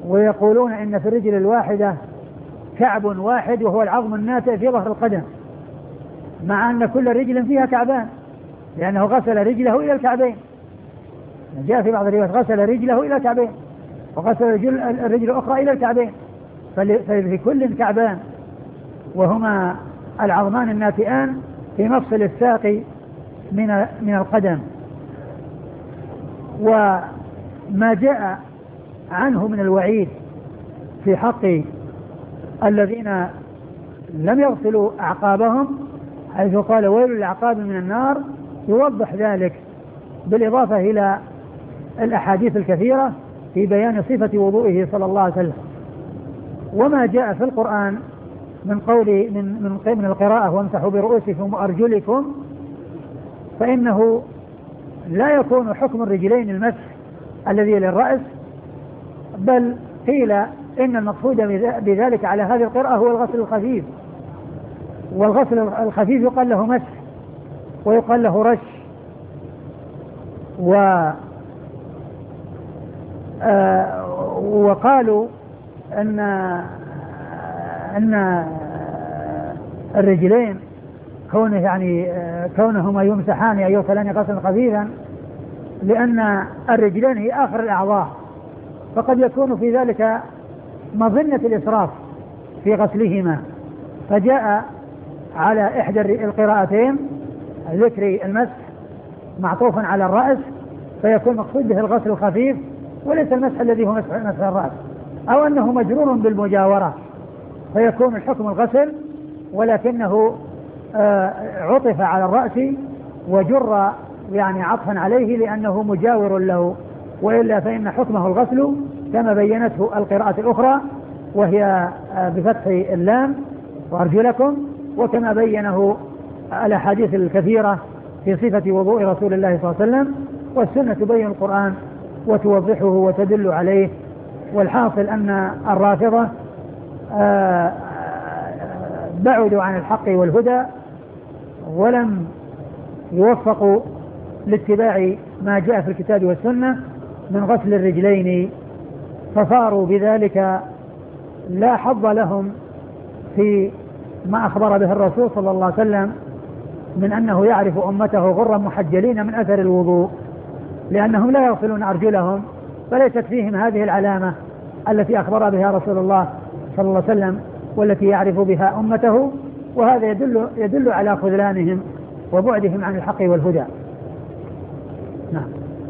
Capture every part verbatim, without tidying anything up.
ويقولون إن في الرجل الواحدة كعب واحد وهو العظم الناتئ في ظهر القدم، مع أن كل رجل فيها كعبان، لأنه غسل رجله إلى الكعبين. جاء في بعض الروايات غسل رجله إلى الكعبين، وغسل الرجل الأخرى إلى الكعبين، ففي كل كعبان، وهما العظمان الناتئان في مفصل الساق من من القدم. وما جاء عنه من الوعيد في حق الذين لم يغسلوا أعقابهم، حيث قال ويل للأعقاب من النار، يوضح ذلك بالإضافة إلى الأحاديث الكثيرة في بيان صفة وضوئه صلى الله عليه وسلم. وما جاء في القرآن من قول من من من القراءة وامسحوا برؤوسكم وأرجلكم، فإنه لا يكون حكم الرجلين المسح الذي للرأس، بل قيل إن المقصود بذلك على هذه القراءة هو الغسل الخفيف، والغسل الخفيف يقال له مسح ويقال له رش. و آه وقالوا أن أن الرجلين كونه يعني كونهما يمسحان أو يغسلان غسلا خفيفا لأن الرجلين هي آخر الأعضاء، فقد يكون في ذلك مظنة الإسراف في غسلهما، فجاء على إحدى القراءتين ذكر المسح معطوفا على الرأس، فيكون مقصود به الغسل الخفيف وليس المسح الذي هو مسح الرأس، أو أنه مجرور بالمجاورة فيكون الحكم الغسل، ولكنه آه عطف على الرأس وجر يعني عطفا عليه لأنه مجاور له، وإلا فإن حكمه الغسل كما بينته القراءة الأخرى وهي آه بفتح اللام وأرجلكم، وكما بينه الأحاديث الكثيرة في صفة وضوء رسول الله صلى الله عليه وسلم، والسنة تبين القرآن وتوضحه وتدل عليه. والحاصل أن الرافضة آه بعدوا عن الحق والهدى ولم يوفقوا لاتباع ما جاء في الكتاب والسنة من غسل الرجلين، فصاروا بذلك لا حظ لهم في ما أخبر به الرسول صلى الله عليه وسلم من أنه يعرف أمته غرا محجلين من أثر الوضوء، لأنهم لا يغسلون أرجلهم، فليست فيهم هذه العلامة التي أخبر بها رسول الله صلى الله عليه وسلم والتي يعرف بها أمته، وهذا يدل, يدل على خذلانهم وبعدهم عن الحق والهدى. نعم.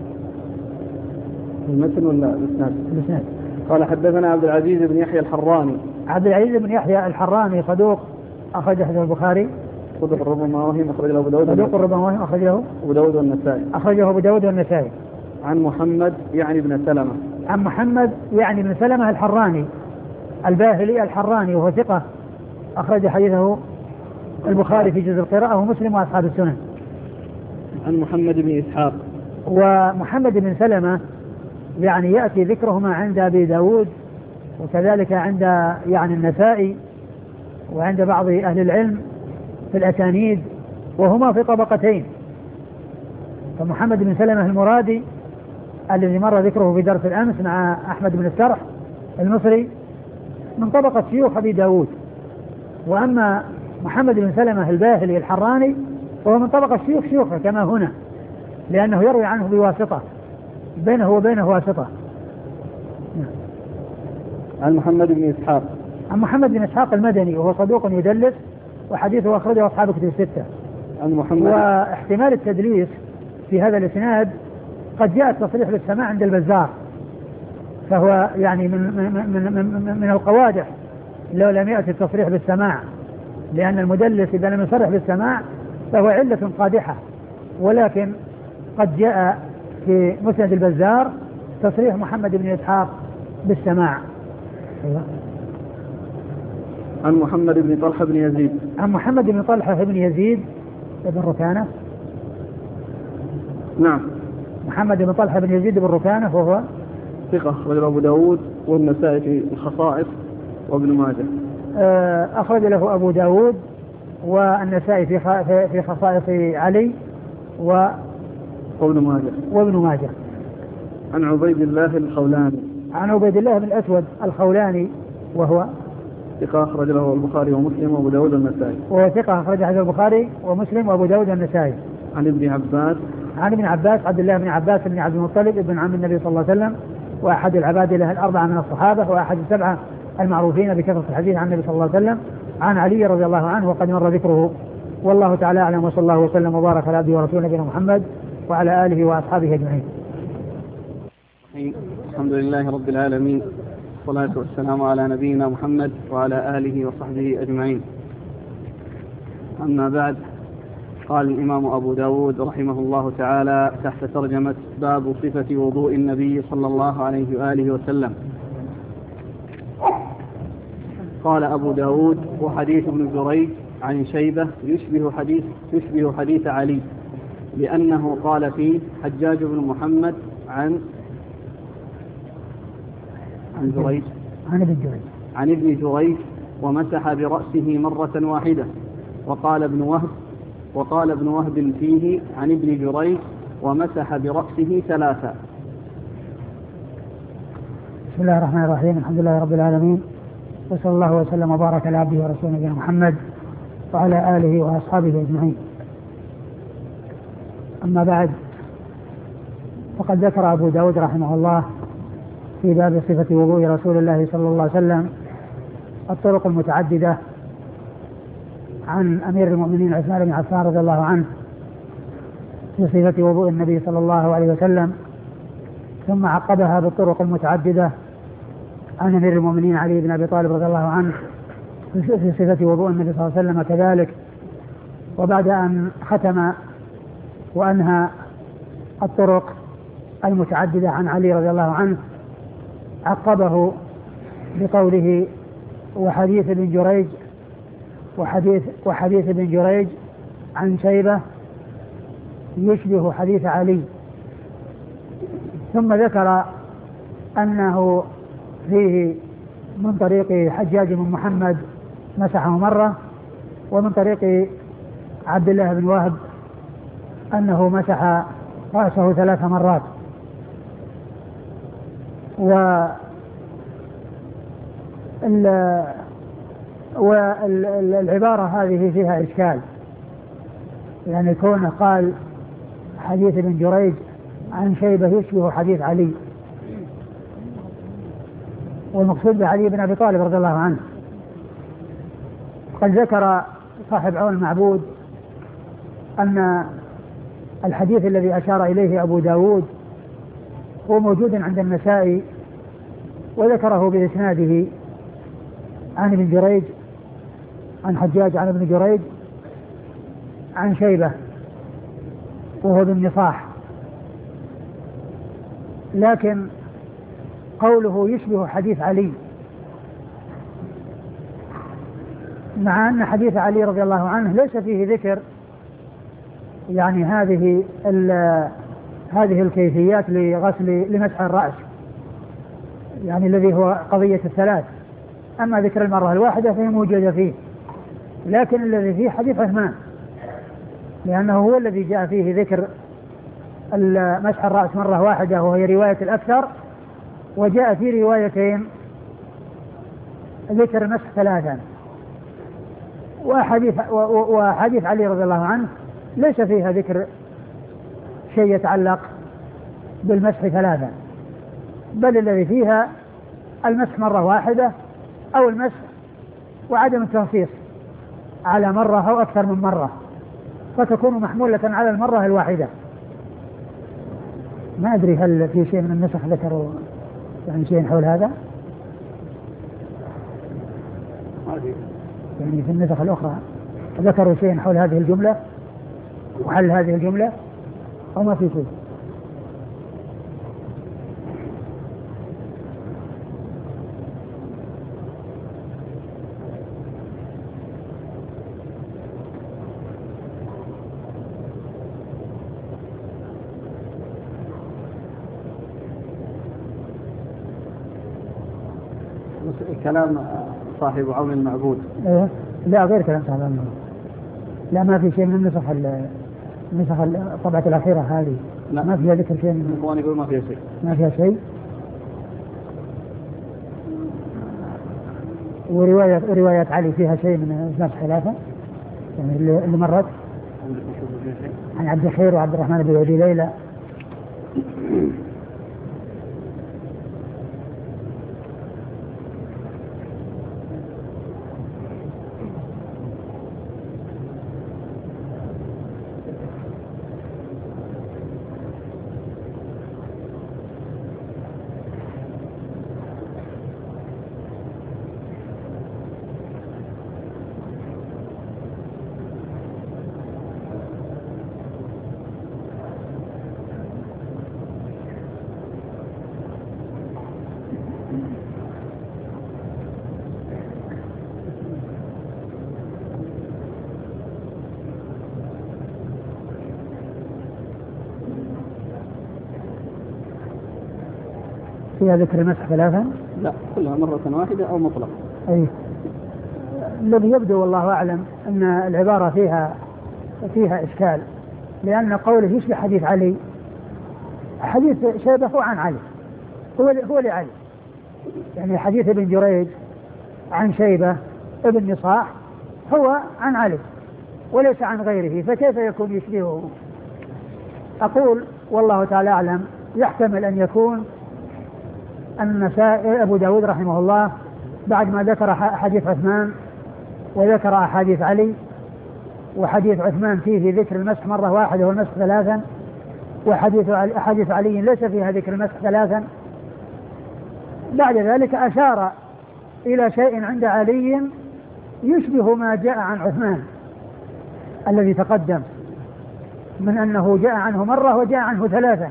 المتن ولا الإسناد؟ الإسناد. قال حدثنا عبد العزيز بن يحيى الحراني. عبد العزيز بن يحيى الحراني صدوق أخرج حديث البخاري. صدوق ربما وهم أخرجه أبو داود. صدوق ربما وهم أخرجه أبو داود والنسائي. أخرجه أبو داود والنسائي. عن محمد يعني بن سلمة. عن محمد يعني بن سلمة الحراني الباهلي الحراني، وهو ثقة أخرج حديثه البخاري في جزء القراءة ومسلم وأصحاب السنن. عن محمد بن إسحاق. ومحمد بن سلمة يعني يأتي ذكرهما عند أبي داود وكذلك عند يعني النسائي وعند بعض أهل العلم في الأسانيد، وهما في طبقتين. فمحمد بن سلمة المرادي الذي مر ذكره في درس الأمس مع أحمد بن السرح المصري من طبقة شيوخ أبي داود، وأما محمد بن سلمة الباهلي الحراني وهو من طبقة شيوخ شيوخه كما هنا، لأنه يروي عنه بواسطة، بينه وبينه واسطة. عن محمد بن إسحاق. عن محمد بن إسحاق المدني وهو صدوق يدلس وحديثه أخرجه أصحاب كتب الستة. عن محمد. واحتمال التدليس في هذا الإسناد قد جاء التصريح بالسماع عند البزار، فهو يعني من من من, من, من القوادح لو لم يأتي التصريح بالسماع، لأن المدلس إذا لم يصرح بالسماع فهو علة قادحة، ولكن قد جاء في مسند البزار تصريح محمد بن إسحاق بالسماع. عن محمد بن طلحة بن يزيد. عن محمد بن طلحة بن يزيد بن ركانة. نعم. محمد بن طلحة بن يزيد بن ركانة وهو ثقة أخرج له أبو داود والنسائي في الخصائص وابن ماجه. أخرج له أبو داود والنسائي في في خصائص علي و وابن ماجه. وابن ماجه. عن عبيد الله الخولاني. عن عبيد الله بن الأسود الخولاني وهو ثقة أخرج له البخاري ومسلم وأبو داود والنسائي. وهو ثقة أخرج له البخاري ومسلم وأبو داود والنسائي. عن ابن عباس عن ابن عباس عبد الله بن عباس بن عبد المطلب ابن عم النبي صلى الله عليه وسلم وأحد العبادلة الأربعة من الصحابة وأحد السبعة المعروفين بكثرة الحديث عن النبي صلى الله عليه وسلم عن علي رضي الله عنه وقد مر ذكره. والله تعالى أعلم وصلى الله وسلم وبارك على عبده ورسوله نبينا محمد وعلى آله وأصحابه أجمعين. الحمد لله رب العالمين والصلاة والسلام على نبينا محمد وعلى آله وصحبه أجمعين. أما بعد، قال الإمام أبو داود رحمه الله تعالى تحت ترجمة باب صفة وضوء النبي صلى الله عليه وآله وسلم. قال أبو داود: وحديث ابن جريج عن شيبة يشبه حديث, يشبه حديث علي، لأنه قال فيه حجاج بن محمد عن عن جريج عن ابن جريج عن ابن جريج ومسح برأسه مرة واحدة. وقال ابن وهب وقال ابن وهب فيه عن ابن جريج ومسح برأسه ثلاثة. بسم الله الرحمن الرحيم. الحمد لله رب العالمين، وصلى الله وسلم وبارك على عبده ورسوله نبينا محمد وعلى آله وأصحابه أجمعين. أما بعد، فقد ذكر أبو داود رحمه الله في باب صفة وضوء رسول الله صلى الله عليه وسلم الطرق المتعددة عن أمير المؤمنين عثمان بن عفان رضي الله عنه في صفة وضوء النبي صلى الله عليه وسلم، ثم عقبها بالطرق المتعددة عن أمير المؤمنين علي بن أبي طالب رضي الله عنه في صفة وضوء النبي صلى الله عليه وسلم كذلك. وبعد أن ختم وأنهى الطرق المتعددة عن علي رضي الله عنه، عقبه بقوله: وحديث ابن جريج وحديث, وحديث ابن جريج عن شيبة يشبه حديث علي. ثم ذكر أنه فيه من طريق حجاج بن محمد مسحه مرة، ومن طريق عبد الله بن وهب أنه مسح رأسه ثلاث مرات. والعبارة هذه فيها إشكال، يعني كونه قال حديث ابن جريج عن شيبة يشبه حديث علي، والمقصود بعلي بن أبي طالب رضي الله عنه. قد ذكر صاحب عون المعبود أن الحديث الذي أشار إليه أبو داود هو موجود عند النسائي، وذكره بإسناده عن ابن جريج عن حجاج عن ابن جريج عن شيبة وهو بن نصاح. لكن قوله يشبه حديث علي، مع أن حديث علي رضي الله عنه ليس فيه ذكر يعني هذه هذه الكيفيات لغسل لمسح الرأس، يعني الذي هو قضية الثلاث. أما ذكر المرة الواحدة فهي موجودة فيه، لكن الذي فيه حديث عثمان، لأنه هو الذي جاء فيه ذكر مسح الرأس مرة واحدة وهي رواية الأكثر، وجاء في روايتين ذكر مسح ثلاثا. وحديث, وحديث علي رضي الله عنه ليس فيها ذكر شيء يتعلق بالمسح ثلاثا، بل الذي فيها المسح مرة واحدة أو المسح وعدم التنصيص على مرة أو أكثر من مرة، فتكون محمولة على المرة الواحدة. ما أدري هل في شيء من النسخ ذكروا يعني شيء حول هذا، يعني في النسخ الأخرى ذكروا شيء حول هذه الجملة وحل هذه الجملة أو ما في شيء؟ كلام صاحب عون المعبود. إيه؟ لا، غير كلام صاحب عون المعبود. لا، ما في شيء من النسخ النسخ الطبعة الأخيرة هذه. لا. ما فيها ذكر شيء من الإخوان يقول ما فيها شيء. ما فيها شيء. ورواية رواية علي فيها شيء من أسباب خلافه يعني اللي مرت عن عبد الخير وعبد الرحمن بن أبي ليلى. فيها ذكر المسح ثلاثا؟ لا، كلها مرة واحدة أو مطلق. أي الذي يبدو والله أعلم أن العبارة فيها فيها إشكال، لأن قوله يشبه حديث علي، حديث شيبة هو عن علي، هو هو لعلي، يعني حديث ابن جريج عن شيبة ابن نصاح هو عن علي وليس عن غيره، فكيف يكون يشبهه؟ أقول والله تعالى أعلم، يحتمل أن يكون النسائي أبو داود رحمه الله بعد ما ذكر حديث عثمان وذكر أحاديث علي، وحديث عثمان فيه ذكر المسح مرة واحدة والمسح ثلاثا، وحديث أحاديث علي ليس فيها ذكر المسح ثلاثا، بعد ذلك أشار إلى شيء عند علي يشبه ما جاء عن عثمان الذي تقدم من أنه جاء عنه مرة وجاء عنه ثلاثة،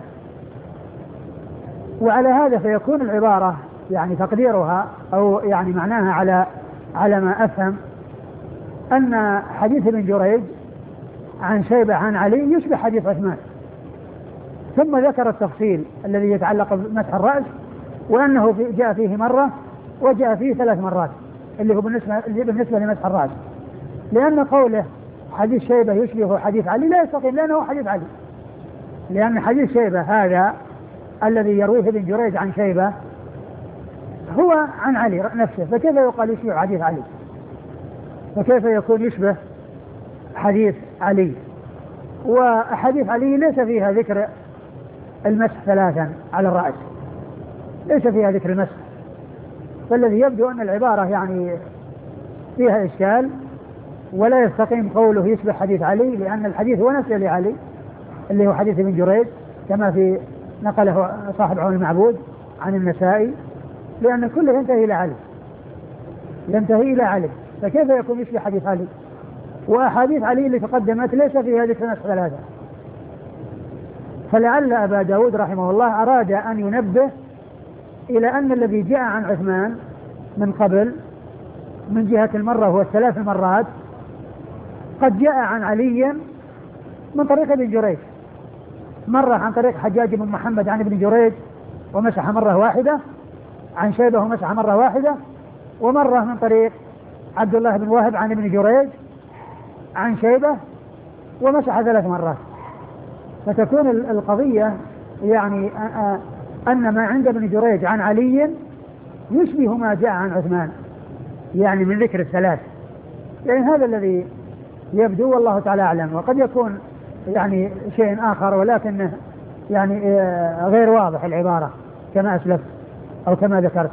وعلى هذا فيكون العبارة يعني تقديرها أو يعني معناها على على ما أفهم أن حديث ابن جريج عن شيبة عن علي يشبه حديث عثمان، ثم ذكر التفصيل الذي يتعلق بمسح الرأس وأنه في جاء فيه مرة وجاء فيه ثلاث مرات اللي هو بالنسبة, بالنسبة لمسح الرأس، لأن قوله حديث شيبة يشبه حديث علي لا يستقيم، لأنه حديث علي، لأن حديث شيبة هذا الذي يرويه ابن جريج عن شيبة هو عن علي نفسه، فكيف يقال يشبه حديث علي؟ فكيف يكون يشبه حديث علي؟ وحديث علي ليس فيها ذكر المسح ثلاثا على الرأس، ليس فيها ذكر المسح، فالذي يبدو أن العبارة يعني فيها إشكال ولا يستقيم قوله يشبه حديث علي، لأن الحديث هو نفسه لعلي اللي هو حديث ابن جريج كما في نقله صاحب عون المعبود عن النسائي، لأن كله ينتهي إلى علي ينتهي إلى علي، فكيف يكون يشبه حديث علي؟ وأحاديث علي اللي تقدمت ليس فيها ذكر مسح ثلاثة، فلعل أبا داود رحمه الله أراد أن ينبه إلى أن الذي جاء عن عثمان من قبل من جهة المرة هو الثلاث مرات قد جاء عن علي من طريق ابن جريج، مرة عن طريق حجاج بن محمد عن ابن جريج ومسح مرة واحدة، عن شيبة ومسح مرة واحدة، ومرة من طريق عبد الله بن وهب عن ابن جريج عن شيبة ومسح ثلاث مرات، فتكون القضية يعني أن ما عند ابن جريج عن علي يشبه ما جاء عن عثمان يعني من ذكر الثلاث، يعني هذا الذي يبدو والله تعالى أعلم، وقد يكون يعني شيء آخر ولكنه يعني غير واضح العبارة كما أسلفت أو كما ذكرت،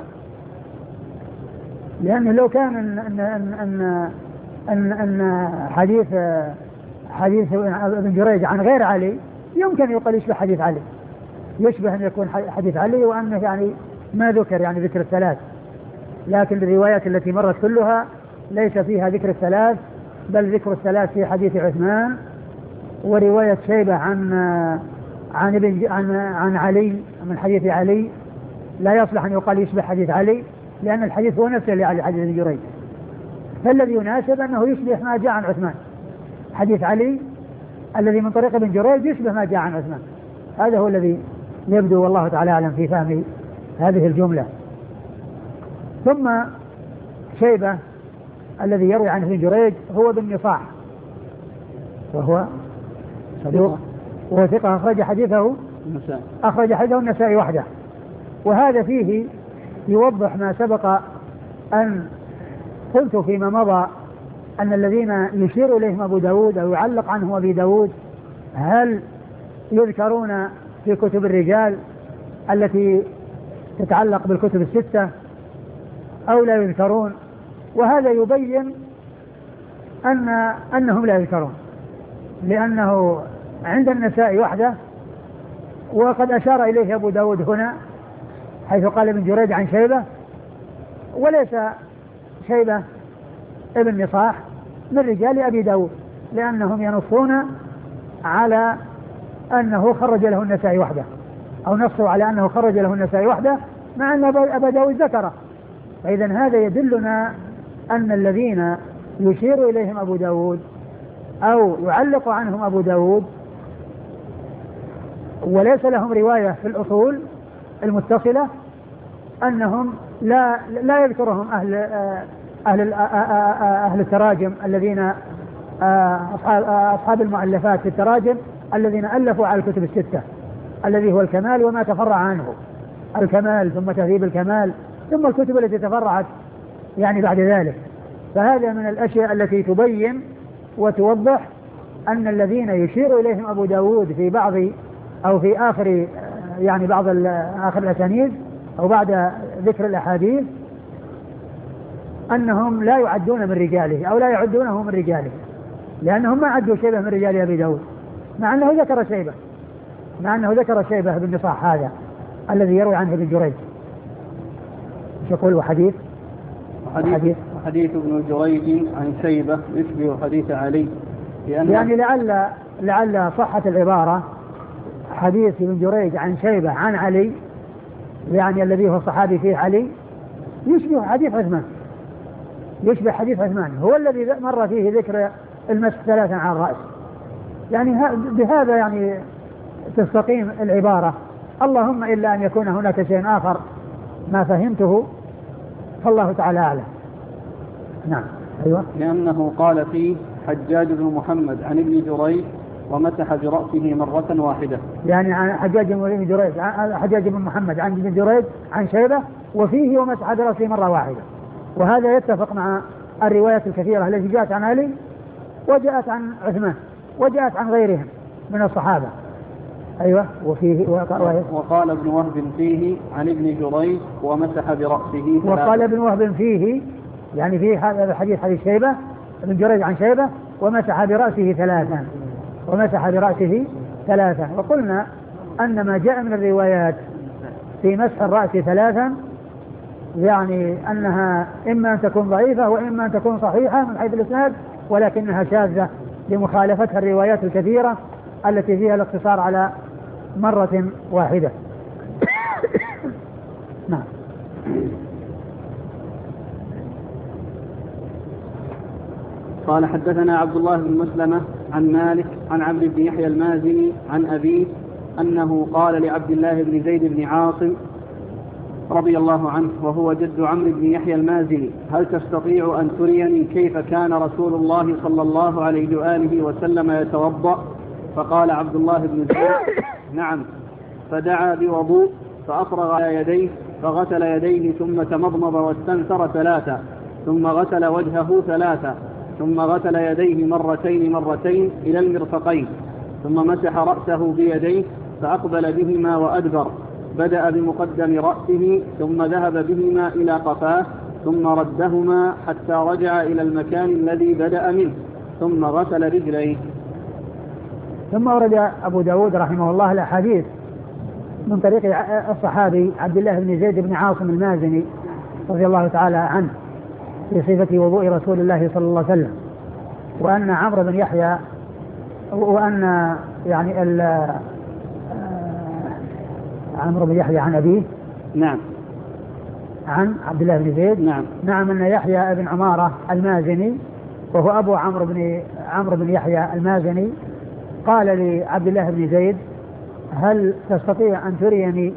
لأنه لو كان أن أن أن أن, أن حديث حديث ابن جريج عن غير علي يمكن يقال يشبه حديث علي، يشبه أن يكون حديث علي وأنه يعني ما ذكر يعني ذكر الثلاث، لكن الروايات التي مرت كلها ليس فيها ذكر الثلاث، بل ذكر الثلاث في حديث عثمان، ورواية شيبة عن عن ابن عن عن علي من حديث علي لا يصلح أن يقال يشبه حديث علي، لأن الحديث هو نفسه لعلي حديث ابن جريج، فالذي يناسب أنه يشبه ما جاء عن عثمان، حديث علي الذي من طريق ابن جريج يشبه ما جاء عن عثمان، هذا هو الذي يبدو والله تعالى أعلم في فهم هذه الجملة. ثم شيبة الذي يروي عن ابن جريج هو ابن نصاح وهو صدوق وهو ثقة أخرج حديثه أخرج حديثه النسائي وحده، وهذا فيه يوضح ما سبق أن قلت فيما مضى أن الذين يشير إليهم أبو داود أو يعلق عنه أبي داود هل يذكرون في كتب الرجال التي تتعلق بالكتب الستة أو لا يذكرون؟ وهذا يبين أن أنهم لا يذكرون، لأنه عند النساء وحده، وقد أشار إليه أبو داود هنا حيث قال ابن جريج عن شيبة، وليس شيبة ابن نصاح من رجال أبي داود، لأنهم ينصون على أنه خرج له النساء وحده، أو نصوا على أنه خرج له النساء وحده، مع أن أبا داود ذكره. فإذا هذا يدلنا أن الذين يشير إليهم أبو داود أو يعلق عنهم أبو داود وليس لهم رواية في الأصول المتصلة أنهم لا لا يذكرهم أهل أهل أهل التراجم الذين أصحاب أصحاب المؤلفات في التراجم الذين ألفوا على الكتب الستة، الذي هو الكمال وما تفرع عنه، الكمال ثم تهذيب الكمال ثم الكتب التي تفرعت يعني بعد ذلك. فهذا من الأشياء التي تبين وتوضح أن الذين يشير إليهم أبو داود في بعض أو في آخر يعني بعض آخر الأسانيد أو بعد ذكر الأحاديث أنهم لا يعدون من رجاله أو لا يعدونه من رجاله، لأنهم ما عدوا شيبة من رجال أبي داود، مع أنه ذكر شيبة مع أنه ذكر شيبة بن نصاح هذا الذي يروي عنه ابن جريج. يقول وحديث وحديث, وحديث ابن جريج عن شيبة يشبه حديث علي، يعني لعل لعل صحة العبارة حديث ابن جريج عن شيبة عن علي، يعني الذي هو الصحابي فيه علي، يشبه حديث عثمان، يشبه حديث عثمان هو الذي مر فيه ذكر المسح ثلاثا على الرأس. يعني بهذا يعني تستقيم العبارة، اللهم إلا أن يكون هناك شيء آخر ما فهمته، فالله تعالى أعلم. نعم. أيوة. لأنه قال فيه حجاج بن محمد عن ابن جريج ومسح برأسه مرة واحدة، يعني عن حجاج بن جريج حجاج بن محمد عن ابن جريج عن شيبة وفيه ومسح برأسه مرة واحدة. وهذا يتفق مع الروايات الكثيرة التي جاءت عن علي وجاءت عن عثمان وجاءت عن غيرهم من الصحابة. أيوة. وفيه وقال ابن وهب فيه عن ابن جريج ومسح برأسه ثلاثة. وقال ابن وهب فيه يعني فيه هذا الحديث حديث شيبة ابن جريج عن شيبة ومسح برأسه ثلاثا ومسح برأسه ثلاثا. وقلنا أن ما جاء من الروايات في مسح الرأس ثلاثا يعني أنها إما أن تكون ضعيفة وإما أن تكون صحيحة من حيث الإسناد، ولكنها شاذة لمخالفتها الروايات الكثيرة التي فيها الاقتصار على مرة واحدة. نعم. قال حدثنا عبد الله بن مسلمة عن مالك عن عمرو بن يحيى المازني عن أبيه أنه قال لعبد الله بن زيد بن عاصم رضي الله عنه وهو جد عمرو بن يحيى المازني: هل تستطيع أن تريني كيف كان رسول الله صلى الله عليه وآله وسلم يتوضأ؟ فقال عبد الله بن زيد: نعم. فدعا بوضوء فأفرغ على يديه فغسل يديه ثم تمضمض واستنثر ثلاثة ثم غسل وجهه ثلاثة ثم غسل يديه مرتين مرتين إلى المرفقين ثم مسح رأسه بيديه فأقبل بهما وأدبر، بدأ بمقدم رأسه ثم ذهب بهما إلى قفاه ثم ردهما حتى رجع إلى المكان الذي بدأ منه ثم غسل رجليه. ثم ورد أبو داود رحمه الله الأحاديث من طريق الصحابي عبد الله بن زيد بن عاصم المازني رضي الله تعالى عنه في صفة وضوء رسول الله صلى الله عليه وسلم، وأن عمرو بن يحيى وأن يعني ال عمرو بن يحيى عن أبيه نعم عن عبد الله بن زيد نعم نعم أن يحيى بن عمارة المازني وهو أبو عمرو بن عمرو بن يحيى المازني قال لعبد الله بن زيد: هل تستطيع أن تريني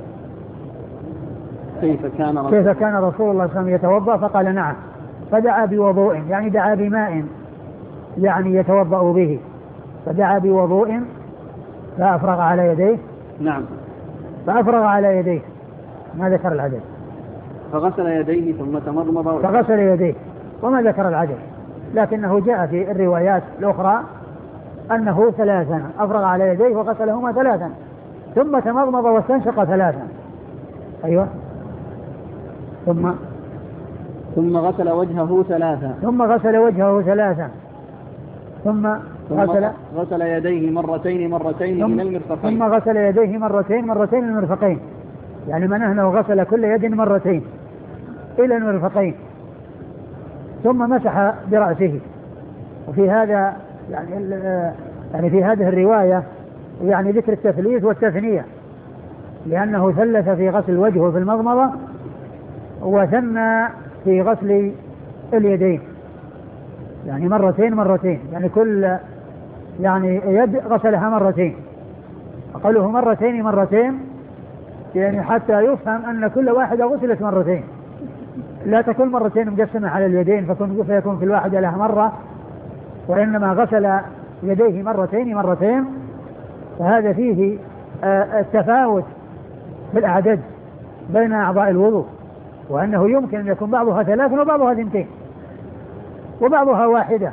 كيف كان رسول, كيف كان رسول الله صلى الله عليه وسلم يتوضأ؟ فقال: نعم. فدعا بوضوء يعني دعا بماء يعني يتوضأ به، فدعا بوضوء فأفرغ على يديه. نعم. فأفرغ على يديه، ما ذكر العدد. فغسل يديه ثم تمضمض فغسل يديه وما ذكر العدد، لكنه جاء في الروايات الأخرى أنه ثلاثا، أفرغ على يديه وغسلهما ثلاثا ثم تمضمض واستنشق ثلاثا. أيوة. ثم ثم غسل وجهه ثلاثا ثم غسل وجهه ثلاثا ثم غسل غسل يديه مرتين مرتين إلى المرفقين ثم غسل يديه مرتين مرتين إلى المرفقين، يعني معناه أنه غسل كل يد مرتين إلى المرفقين، ثم مسح برأسه. وفي هذا يعني يعني في هذه الرواية يعني ذكر التثليث والتثنية، لأنه ثلث في غسل وجهه في المضمضة وثنى في غسل اليدين، يعني مرتين مرتين، يعني كل يعني يد غسلها مرتين. أقوله مرتين مرتين يعني حتى يفهم أن كل واحدة غسلت مرتين، لا تكون مرتين مقسمة على اليدين فيكون في الواحدة لها مرة، وإنما غسل يديه مرتين مرتين. فهذا فيه التفاوت في الأعداد بين أعضاء الوضوء، وأنه يمكن أن يكون بعضها ثلاث وبعضها اثنتين وبعضها واحدة،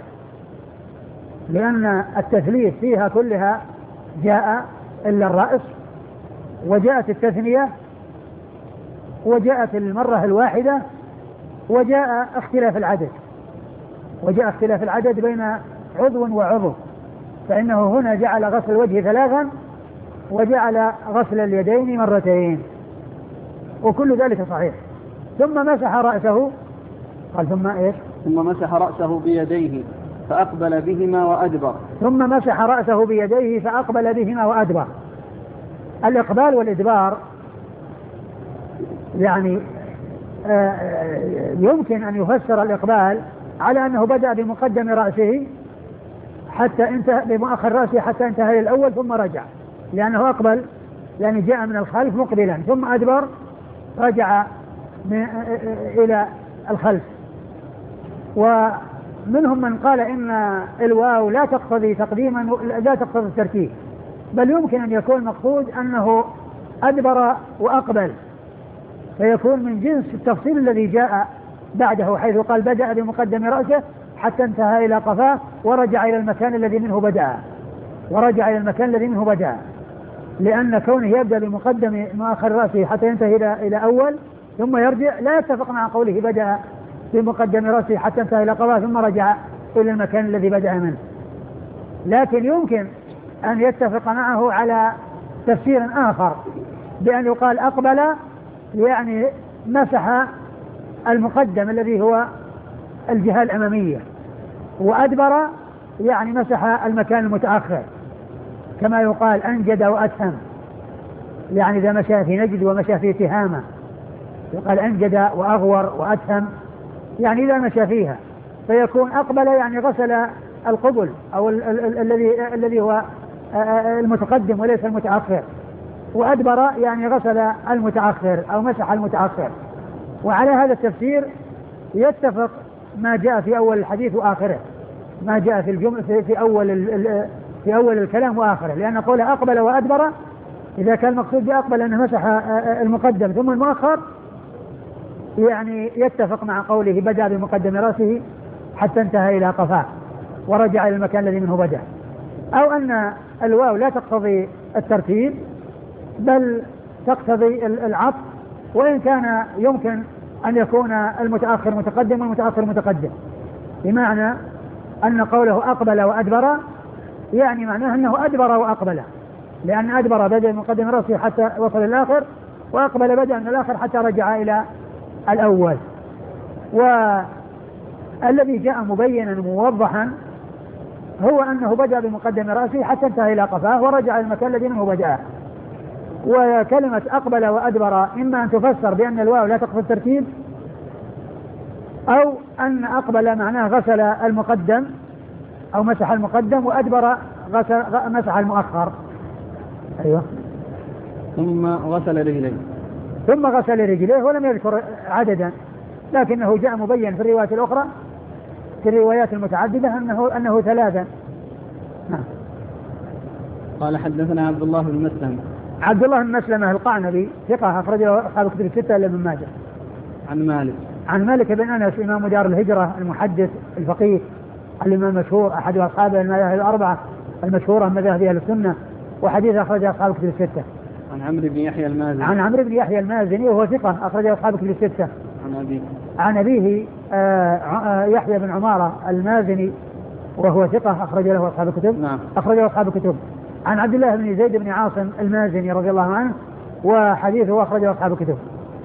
لأن التثليث فيها كلها جاء إلا الرأس، وجاءت التثنية، وجاءت المرة الواحدة، وجاء اختلاف العدد وجاء اختلاف العدد بين عضو وعضو، فإنه هنا جعل غسل الوجه ثلاثا وجعل غسل اليدين مرتين، وكل ذلك صحيح. ثم مسح رأسه، قال ثم إيش؟ ثم مسح رأسه بيديه فأقبل بهما وأدبر. ثم مسح رأسه بيديه فأقبل بهما وأدبر. الإقبال والإدبار يعني يمكن أن يفسر الإقبال على أنه بدأ بمقدم رأسه حتى انتهى بمؤخر رأسه حتى انتهى الأول ثم رجع، لأنه أقبل يعني جاء من الخلف مقبلا ثم أدبر رجع إلى الخلف. ومنهم من قال إن الواو لا تقتضي تقديما لا تقتضي الترتيب، بل يمكن أن يكون المقصود أنه أدبر وأقبل، فيكون من جنس التفصيل الذي جاء بعده، حيث قال بدأ بمقدم رأسه حتى انتهى إلى قفاه ورجع إلى المكان الذي منه بدأ ورجع إلى المكان الذي منه بدأ لأن كونه يبدأ بمقدم مؤخر رأسه حتى ينتهي إلى إلى أول ثم يرجع لا يتفق مع قوله بدأ بمقدم رأسه حتى انتهى إلى قفاه ثم رجع إلى المكان الذي بدأ منه. لكن يمكن أن يتفق معه على تفسير آخر بأن يقال أقبل يعني مسح المقدم الذي هو الجهة الأمامية، وأدبر يعني مسح المكان المتأخر، كما يقال أنجد وأتهم، يعني إذا مشى في نجد ومشى في تهامة يقال أنجد وأغور وأتهم، يعني إذا مشى فيها، فيكون أقبل يعني غسل القبل أو الذي الذي هو المتقدم وليس المتأخر، وأدبر يعني غسل المتأخر أو مسح المتأخر. وعلى هذا التفسير يتفق ما جاء في أول الحديث وآخره، ما جاء في الجملة في, في أول في أول الكلام وآخره، لأن قوله أقبل وأدبر إذا كان المقصود بأقبل أنه مسح المقدم ثم المؤخر يعني يتفق مع قوله بدأ بمقدم رأسه حتى انتهى إلى قفاه ورجع إلى المكان الذي منه بدأ، أو أن الواو لا تقتضي الترتيب بل تقتضي العطف، وإن كان يمكن أن يكون المتأخر متقدم والمتأخر متقدم، بمعنى أن قوله أقبل وأدبر يعني معناه أنه أدبر وأقبل، لأن أدبر بدأ من مقدم رأسه حتى وصل الآخر، وأقبل بدأ من الآخر حتى رجع إلى الأول. والذي جاء مبينا موضحا هو أنه بدأ بمقدم رأسه حتى انتهى إلى قفاه ورجع إلى المكان الذي منه بدأ. وكلمة أقبل وأدبر إما أن تفسر بأن الواو لا تقصد الترتيب، أو أن أقبل معناه غسل المقدم أو مسح المقدم، وأدبر غسل مسح المؤخر. أيوة. ثم غسل رجليه ثم غسل رجليه ولم يذكر عددا، لكنه جاء مبين في الروايات الأخرى في الروايات المتعددة أنه أنه ثلاثا. نعم. قال حدثنا عبد الله بن مسلم. عبد الله بن مسلمة القعنبي ثقة أخرجه أصحاب الكتب الستة إلا ابن ماجه. عن مالك. عن مالك بن أنس إمام دار الهجرة المحدث الفقيه الإمام المشهور أحد أصحاب المذاهب الأربعة المشهورة من مذاهب أهل السنة، وحديث أخرج أصحاب كتب الستة. عن عمرو بن يحيى المازني. عن عمرو بن يحيى المازني وهو ثقة أخرج أصحاب كتب الستة. عن أبيه. عن أبيه آه يحيى بن عمارة المازني وهو ثقة أخرج له أصحاب الكتب. نعم. أخرج له أصحاب الكتب. عن عبد الله بن زيد بن عاصم المازني رضي الله عنه وحديثه أخرج له أصحاب الكتب.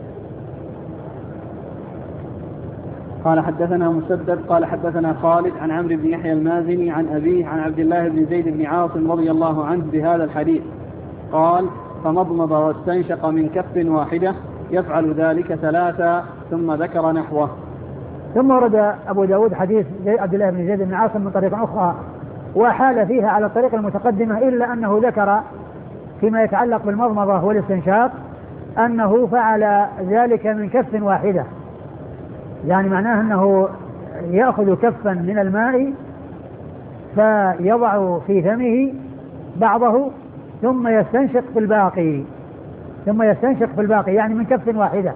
قال حدثنا مسدد قال حدثنا خالد عن عمرو بن يحيى المازني عن أبيه عن عبد الله بن زيد بن عاصم رضي الله عنه بهذا الحديث قال فمضمض واستنشق من كف واحدة يفعل ذلك ثلاثا ثم ذكر نحوه. ثم ورد أبو داود حديث عبد الله بن زيد بن عاصم من طريق أخرى وحال فيها على الطريق المتقدمة، إلا أنه ذكر فيما يتعلق بالمضمضة والاستنشاق أنه فعل ذلك من كف واحدة، يعني معناه أنه يأخذ كفا من الماء فيضع في فمه بعضه ثم يستنشق في الباقي ثم يستنشق في الباقي يعني من كف واحدة،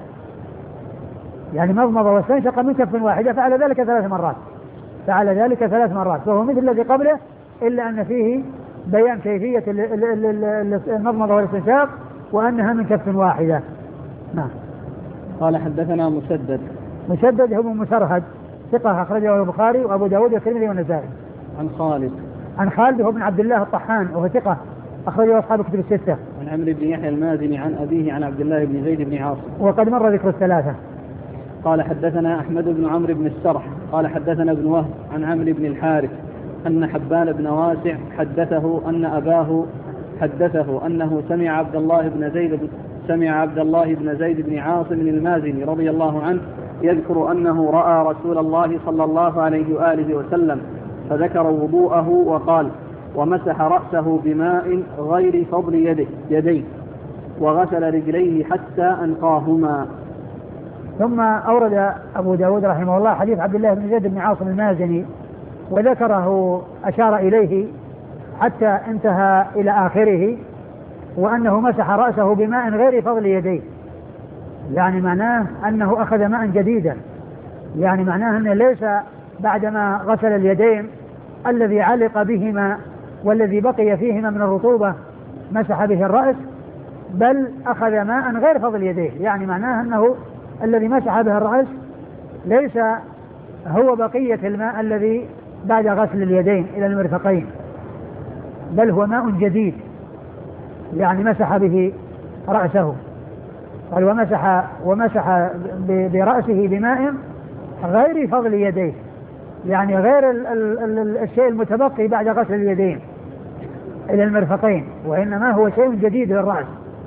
يعني مضمض واستنشق من كف واحدة، فعل ذلك ثلاث مرات فعل ذلك ثلاث مرات فهو مثل الذي قبله، إلا أن فيه بيان كيفية المضمضة والاستنشاق وأنها من كف واحدة. نعم. قال حدثنا مسدد. مسدد هو مسرهد ثقة أخرجه البخاري وأبو داود والترمذي والنسائي. عن خالد. عن خالد هو بن عبد الله الطحان وهو ثقة أخرجه أصحاب الكتب الستة. عن عمرو بن يحيى المازني عن أبيه عن عبد الله بن زيد بن عاصم وقد مر ذكر الثلاثة. قال حدثنا أحمد بن عمرو بن السرح قال حدثنا ابن وهب عن عمرو بن الحارث أن حبان بن واسع حدثه أن أباه حدثه أنه سمع عبد الله بن زيد سمع عبد الله بن زيد بن عاصم المازني رضي الله عنه يذكر أنه رأى رسول الله صلى الله عليه وآله وسلم فذكر وضوءه وقال ومسح رأسه بماء غير فضل يده يديه وغسل رجليه حتى أنقاهما. ثم أورد أبو داود رحمه الله حديث عبد الله بن زيد بن عاصم المازني وذكره أشار إليه حتى انتهى إلى آخره وأنه مسح رأسه بماء غير فضل يديه، يعني معناه أنه أخذ ماء جديدا، يعني معناه أنه ليس بعدما غسل اليدين الذي علق بهما والذي بقي فيهما من الرطوبة مسح به الرأس، بل أخذ ماء غير فضل يديه، يعني معناه أنه الذي مسح به الرأس ليس هو بقية الماء الذي بعد غسل اليدين إلى المرفقين، بل هو ماء جديد، يعني مسح به رأسه. قال ومسح ومسح برأسه بماء غير فضل يديه، يعني غير ال ال ال الشيء المتبقي بعد غسل اليدين إلى المرفقين، وإنما هو شيء جديد للرأس.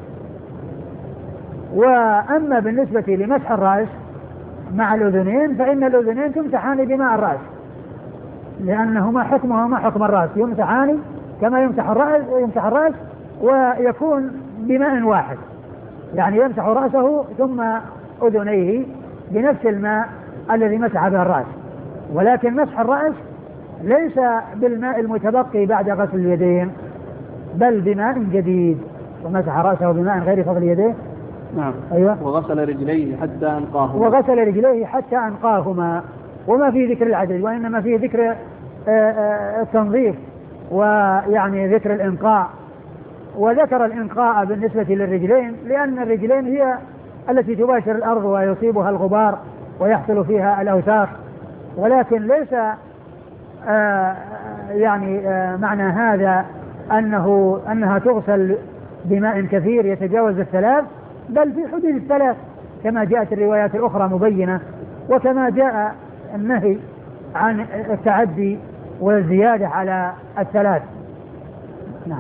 وأما بالنسبة لمسح الرأس مع الأذنين فإن الأذنين تمسحان بماء الرأس، لأنهما حكمهما حكم الرأس، يمسحان كما يمسح الرأس يمسح الرأس ويكون بماء واحد، يعني يمسح رأسه ثم أذنيه بنفس الماء الذي مسح به الرأس، ولكن مسح الرأس ليس بالماء المتبقي بعد غسل اليدين بل بماء جديد، ومسح رأسه بماء غير فضل يديه. نعم. أيوة. وغسل رجليه حتى أنقاهما. وغسل رجليه حتى أنقاهما، وما فيه ذكر العدد وإنما فيه ذكر التنظيف ويعني ذكر الإنقاء. وذكر الإنقاء بالنسبة للرجلين لأن الرجلين هي التي تباشر الأرض ويصيبها الغبار ويحصل فيها الأوساخ، ولكن ليس آه يعني آه معنى هذا أنه أنها تغسل بماء كثير يتجاوز الثلاث، بل في حدود الثلاث كما جاءت الروايات الأخرى مبينة، وكما جاء النهي عن التعدي والزيادة على الثلاث. نعم.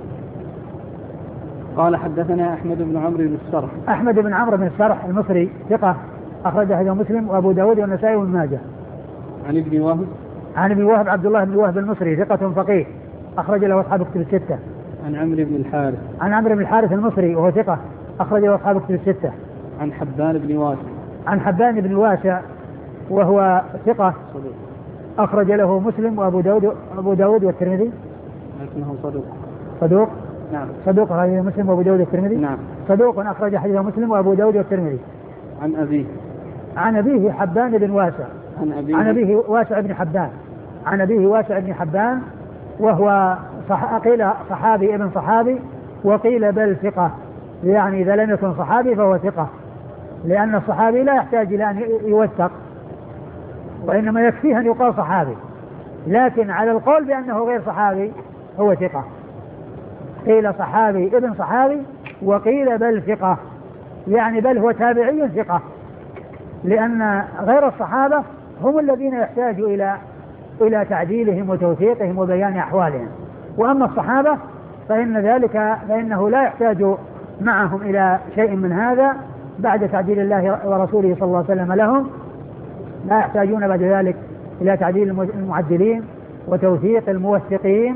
قال حدثنا أحمد بن عمرو بن السرح. أحمد بن عمرو بن السرح المصري ثقة أخرج حديث مسلم وأبو داود والنسائي وابن ماجه. عن ابن وهب. عن ابن وهب عبد الله بن وهب المصري ثقة فقيه أخرج له أصحاب الكتب الستة. عن عمرو بن الحارث. عن عمرو بن الحارث المصري وهو ثقة أخرج له أصحاب الكتب الستة. عن حبان بن واسع. عن حبان بن واسع وهو ثقة صدوق أخرج له مسلم وأبو داود أبو داود والترمذي. لكنه صدوق. صدوق. نعم. صدوق أخرج مسلم وأبو داود والترمذي. نعم. صدوق أخرج حديث مسلم وأبو داود والترمذي. عن أبيه. عن أبيه حبان بن واسع عن أبيه, عن أبيه واسع بن حبان عن أبيه واسع بن حبان وهو صح... قيل صحابي ابن صحابي وقيل بل ثقة، يعني إذا لم يكن صحابي فهو ثقة، لأن الصحابي لا يحتاج إلى أن يوثق وإنما يكفيه أن يقال صحابي، لكن على القول بأنه غير صحابي هو ثقة. قيل صحابي ابن صحابي وقيل بل ثقة، يعني بل هو تابعي ثقة، لأن غير الصحابة هم الذين يحتاجوا إلى إلى تعديلهم وتوثيقهم وبيان أحوالهم، وأما الصحابة فإن ذلك فإنه لا يحتاج معهم إلى شيء من هذا بعد تعديل الله ورسوله صلى الله عليه وسلم لهم، لا يحتاجون بعد ذلك إلى تعديل المعدلين وتوثيق الموثقين،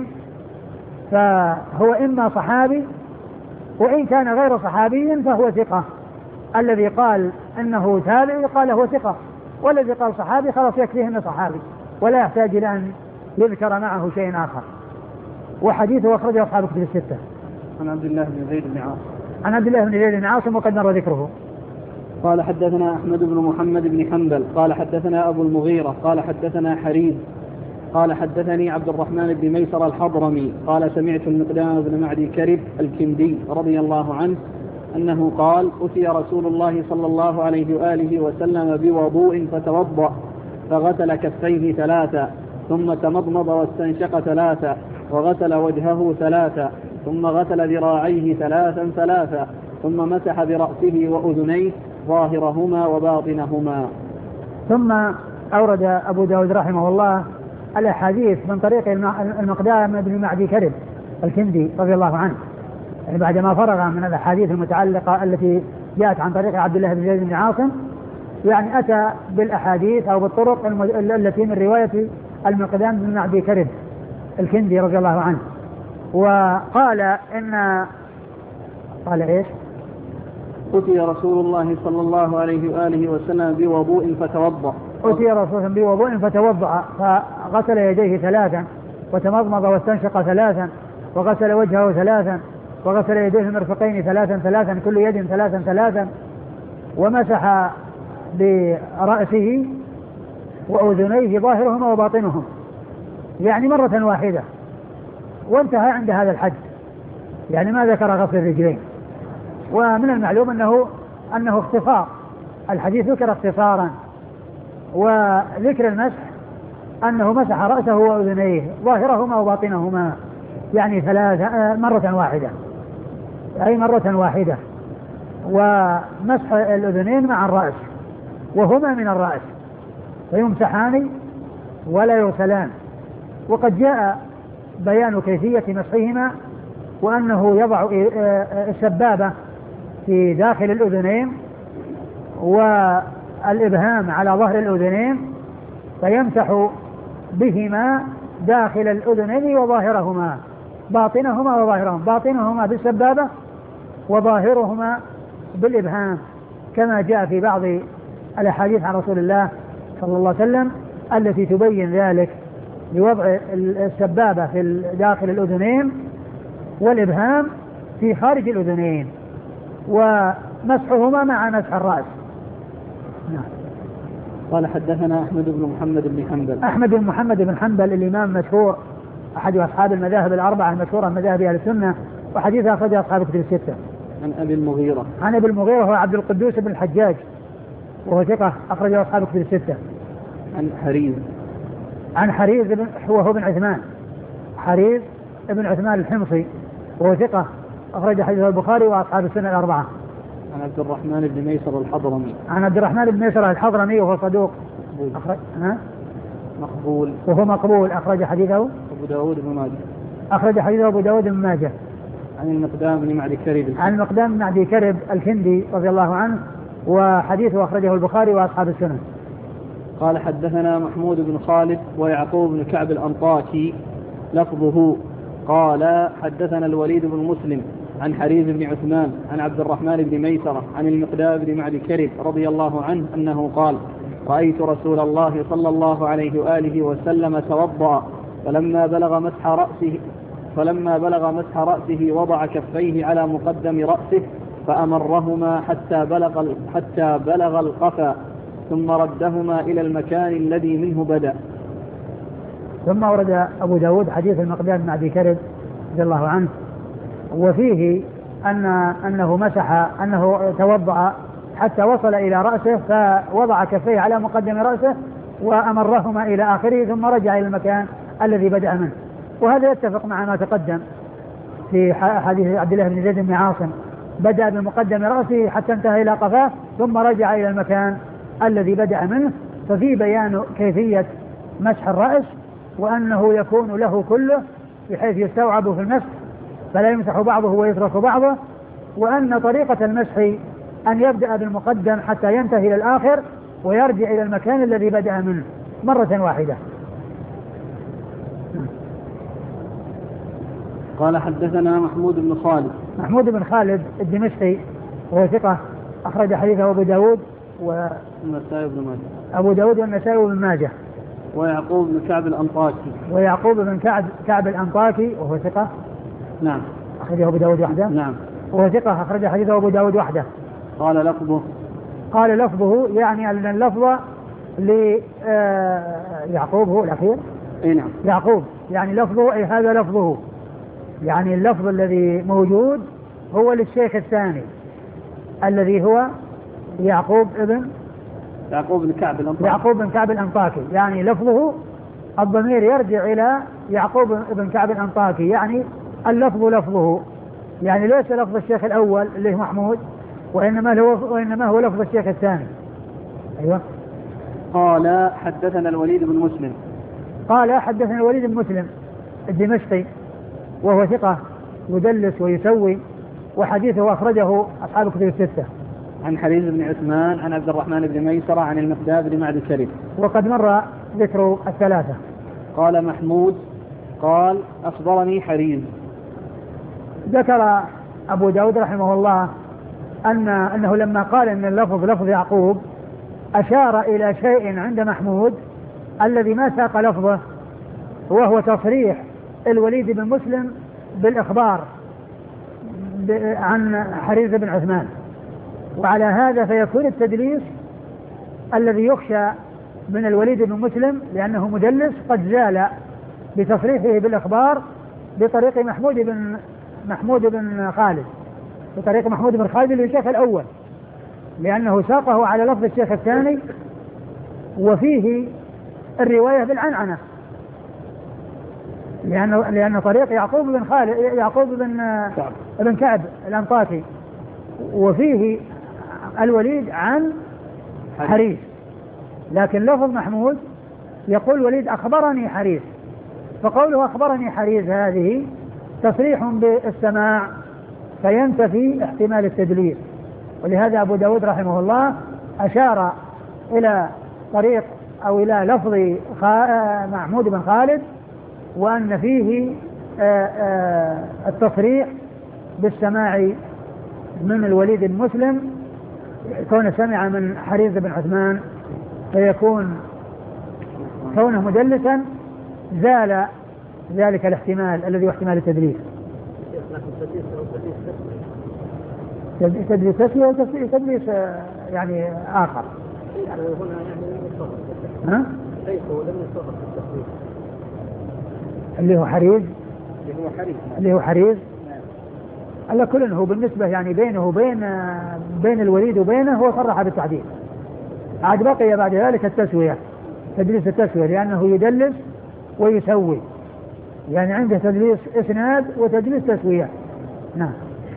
فهو إما صحابي وإن كان غير صحابي فهو ثقة. الذي قال أنه تابعي قال هو ثقة، والذي قال صحابي خلاص يكفيه أنه صحابي ولا يحتاج إلى أن يذكر معه شيء آخر. وحديثه أخرجه أصحاب الكتب الستة. عن عبد الله بن زيد بن عاصم عن عبد الله بن زيد بن عاصم وقد مر ذكره. قال حدثنا أحمد بن محمد بن حنبل قال حدثنا أبو المغيرة قال حدثنا حريز قال حدثني عبد الرحمن بن ميسر الحضرمي قال سمعت المقدام بن معدي كرب الكندي رضي الله عنه أنه قال أتي رسول الله صلى الله عليه وآله وسلم بوضوء فتوضأ فغسل كفيه ثلاثة ثم تمضمض واستنشق ثلاثة وغسل وجهه ثلاثة ثم غسل ذراعيه ثلاثا ثلاثا ثم مسح برأسه وأذنيه ظاهرهما وباطنهما. ثم أورد أبو داود رحمه الله الأحاديث من طريق المقدام بن معدي كرب الكندي رضي الله عنه، يعني بعدما فرغ من الأحاديث المتعلقة التي جاءت عن طريق عبد الله بن زيد بن عاصم، يعني أتى بالأحاديث أو بالطرق التي من رواية المقدام بن معدي كرب الكندي رضي الله عنه. وقال إن قال إيش؟ أتي رسول الله صلى الله عليه وآله وسلم بوضوء فتوضأ أتي رسول الله بوضوء فتوضأ فغسل يديه ثلاثا وتمضمض واستنشق ثلاثا وغسل وجهه ثلاثا وغسل يديه المرفقين ثلاثا ثلاثا كل يد ثلاثا ثلاثا ومسح برأسه وأذنيه ظاهرهما وباطنهم، يعني مرة واحدة، وانتهى عند هذا الحد، يعني ما ذكر غسل الرجلين. ومن المعلوم أنه أنه اختصار الحديث، ذكر اختصارا، وذكر المسح أنه مسح رأسه وأذنيه ظاهرهما وباطنهما، يعني ثلاثة مرة واحدة، أي مرة واحدة، ومسح الأذنين مع الرأس وهما من الرأس فيمسحان ولا يغسلان. وقد جاء بيان كيفية مسحهما، وأنه يضع السبابة في داخل الأذنين والإبهام على ظهر الأذنين فيمسح بهما داخل الأذنين وظاهرهما، باطنهما وظاهرهما، باطنهما بالسبابة وظاهرهما بالإبهام، كما جاء في بعض الأحاديث عن رسول الله صلى الله عليه وسلم التي تبين ذلك، بوضع السبابة في داخل الأذنين والإبهام في خارج الأذنين ومسحهما مع مسح الرأس. نعم. قال حدثنا أحمد بن محمد بن حنبل. أحمد بن محمد بن حنبل الإمام مشهور، أحد أصحاب المذاهب الأربعة المشهورة من مذاهب أهل السنة، وحديثه أخرجه أصحاب الكتب الستة. عن أبي المغيرة. عن أبي المغيرة هو عبد القدوس بن الحجاج وهو ثقة أخرجه أصحاب الكتب الستة. عن حريز. عن حريز بن وهو بن عثمان، حريز بن عثمان الحمصي وهو ثقة أخرج حديثه البخاري وأصحاب السنة الأربعة. عن عبد الرحمن بن ميسر الحضرمي. عن عبد الرحمن بن ميسر الحضرمي وهو صدوق أخرج ها؟ مقبول وهو مقبول أخرج حديثه أبو داود بن ماجه. أخرج حديثه أبو داود بن ماجه. عن المقدام بن معدي كرب. عن المقدام بن معدي كرب الكندي رضي الله عنه، وحديثه أخرجه البخاري وأصحاب السنة. قال حدثنا محمود بن خالد ويعقوب بن كعب الأنطاكي لفظه قال حدثنا الوليد بن مسلم عن حريز بن عثمان عن عبد الرحمن بن ميسرة عن المقدام بن معدي كرب رضي الله عنه أنه قال رأيت رسول الله صلى الله عليه وآله وسلم توضأ فلما بلغ مسح رأسه فلما بلغ مسح رأسه وضع كفيه على مقدم رأسه فأمرهما حتى بلغ حتى بلغ القفا ثم ردهما إلى المكان الذي منه بدأ. ثم ورد أبو داود حديث المقدام بن أبي كرب رضي الله عنه، وفيه أن أنه مسح أنه توضأ حتى وصل إلى رأسه فوضع كفيه على مقدم رأسه وأمرهما إلى آخره ثم رجع إلى المكان الذي بدأ منه. وهذا يتفق مع ما تقدم في حديث عبد الله بن زيد بن عاصم، بدأ بمقدم رأسه حتى انتهى إلى قفاه ثم رجع إلى المكان الذي بدأ منه. ففي بيان كيفية مسح الرأس وأنه يكون له كله بحيث يستوعب في المسح فلا يمسح بعضه ويترك بعضه، وأن طريقة المسح أن يبدأ بالمقدم حتى ينتهي إلى الآخر ويرجع إلى المكان الذي بدأ منه مرة واحدة. قال حدثنا محمود بن خالد. محمود بن خالد الدمشقي وهو ثقة أخرج حديثه أبو داود والنسائي بن ماجه. أبو داود والنسائي بن ماجه. ويعقوب بن كعب الأنطاكي. ويعقوب بن كعب كعب الأنطاكي وهو ثقة. نعم. أخرجه أبو داود وحده. نعم. وهو ثقة أخرج حديثه أبو داود وحده. قال لفظه. قال لفظه يعني أن اللفظ ليعقوب هو الأخير. إيه نعم. يعقوب يعني لفظه أي هذا لفظه، يعني اللفظ الذي موجود هو للشيخ الثاني الذي هو يعقوب ابن يعقوب بن كعب الأنطاكي. يعقوب بن كعب الأنطاكي يعني لفظه الضمير يرجع إلى يعقوب بن كعب الأنطاكي، يعني اللفظ لفظه، يعني ليس لفظ الشيخ الأول اللي هو محمود وإنما هو وإنما هو لفظ الشيخ الثاني. أيوة. قال حدثنا الوليد بن مسلم. قال حدثنا الوليد بن مسلم الدمشقي وهو ثقة يدلس ويسوي، وحديثه أخرجه أصحاب الكتب الستة. عن حريز بن عثمان عن عبد الرحمن بن ميسرة عن المقداد بن معد كريم. وقد مر ذكر الثلاثة. قال محمود قال أخبرني حريز. ذكر أبو داود رحمه الله أن أنه لما قال أن اللفظ لفظ يعقوب أشار إلى شيء عند محمود الذي ما ساق لفظه، وهو تصريح الوليد بن مسلم بالإخبار عن حريز بن عثمان. وعلى هذا فيكون التدليس الذي يخشى من الوليد بن مسلم لأنه مدلس قد زال بتصريحه بالإخبار بطريق محمود بن محمود بن خالد بطريق محمود بن خالد للشيخ الأول، لأنه ساقه على لفظ الشيخ الثاني وفيه الرواية بالعنعنة، لأنه لأن طريق يعقوب بن خالد يعقوب بن كعب بن كعب الأنطاكي وفيه الوليد عن حريث، لكن لفظ محمود يقول وليد أخبرني حريث، فقوله أخبرني حريث هذه تصريح بالسماع فينتفي احتمال التدليس. ولهذا أبو داود رحمه الله أشار إلى طريق أو إلى لفظ محمود بن خالد وأن فيه التصريح بالسماع من الوليد بن مسلم كون سمع من حريث بن عثمان، فيكون كونه مدلسا زال ذلك الاحتمال الذي هو احتمال التدليس. تدليس تسوية وتدليس يعني آخر. ها؟ اللي هو حريز اللي هو حريز على كل هو بالنسبة يعني بينه وبين بين الوليد وبينه هو صرح بالتعديل. عاد بقي بعد ذلك التسوية، تدليس التسوية، لأنه يدلس ويسوي، يعني عنده تدليس إسناد وتدليس تسوية. نعم.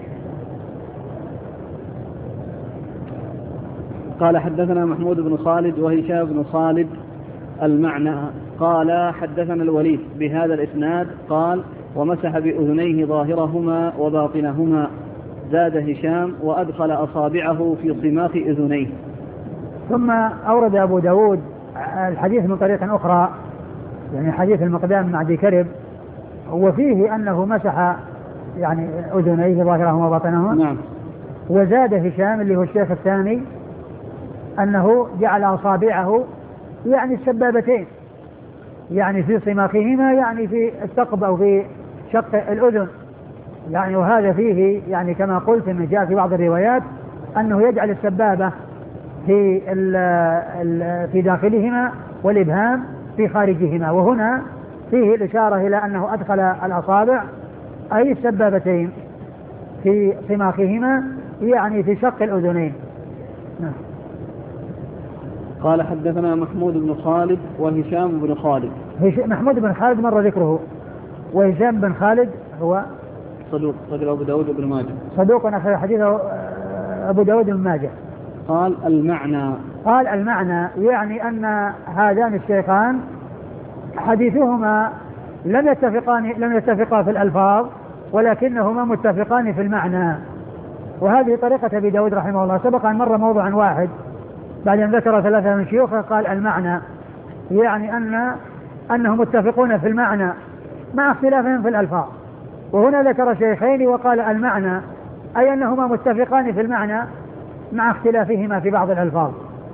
قال حدثنا محمود بن خالد وهشام بن خالد المعنى. قال حدثنا الوليد بهذا الإسناد قال ومسح بأذنيه ظاهرهما وباطنهما. زاد هشام وأدخل أصابعه في صماخ أذنيه. ثم أورد أبو داود الحديث من طريق أخرى، يعني حديث المقدام مع ذي كرب، وفيه أنه مسح يعني أذنيه ظاهرهما وباطنهما. نعم. وزاد هشام اللي هو الشيخ الثاني أنه جعل أصابعه يعني السبابتين، يعني في صماخهما، يعني في الثقب أو في شق الأذن، يعني وهذا فيه يعني كما قلت إن جاء في بعض الروايات أنه يجعل السبابة في في داخلهما والإبهام في خارجهما. وهنا فيه الإشارة إلى أنه أدخل الأصابع أي السبابتين في صماخهما يعني في شق الأذنين. نعم. قال حدثنا محمود بن خالد وهشام بن خالد. محمود بن خالد مر ذكره، وهشام بن خالد هو صدوق أخرج أبو داود وابن ماجه. صدوق أخرج حديثه أبو داود وابن ماجه. قال المعنى قال المعنى يعني أن هذان الشيخان حديثهما لم يتفقان لم يتفقا في الألفاظ ولكنهما متفقان في المعنى. وهذه طريقة أبي داود رحمه الله. سبق أن مر موضوعا واحد بعد أن ذكر ثلاثة من شيوخه قال المعنى يعني أن أنهم متفقون في المعنى مع اختلافهم في الألفاظ. وهنا ذكر شيخين وقال المعنى أي أنهما متفقان في المعنى مع اختلافهما في بعض الألفاظ.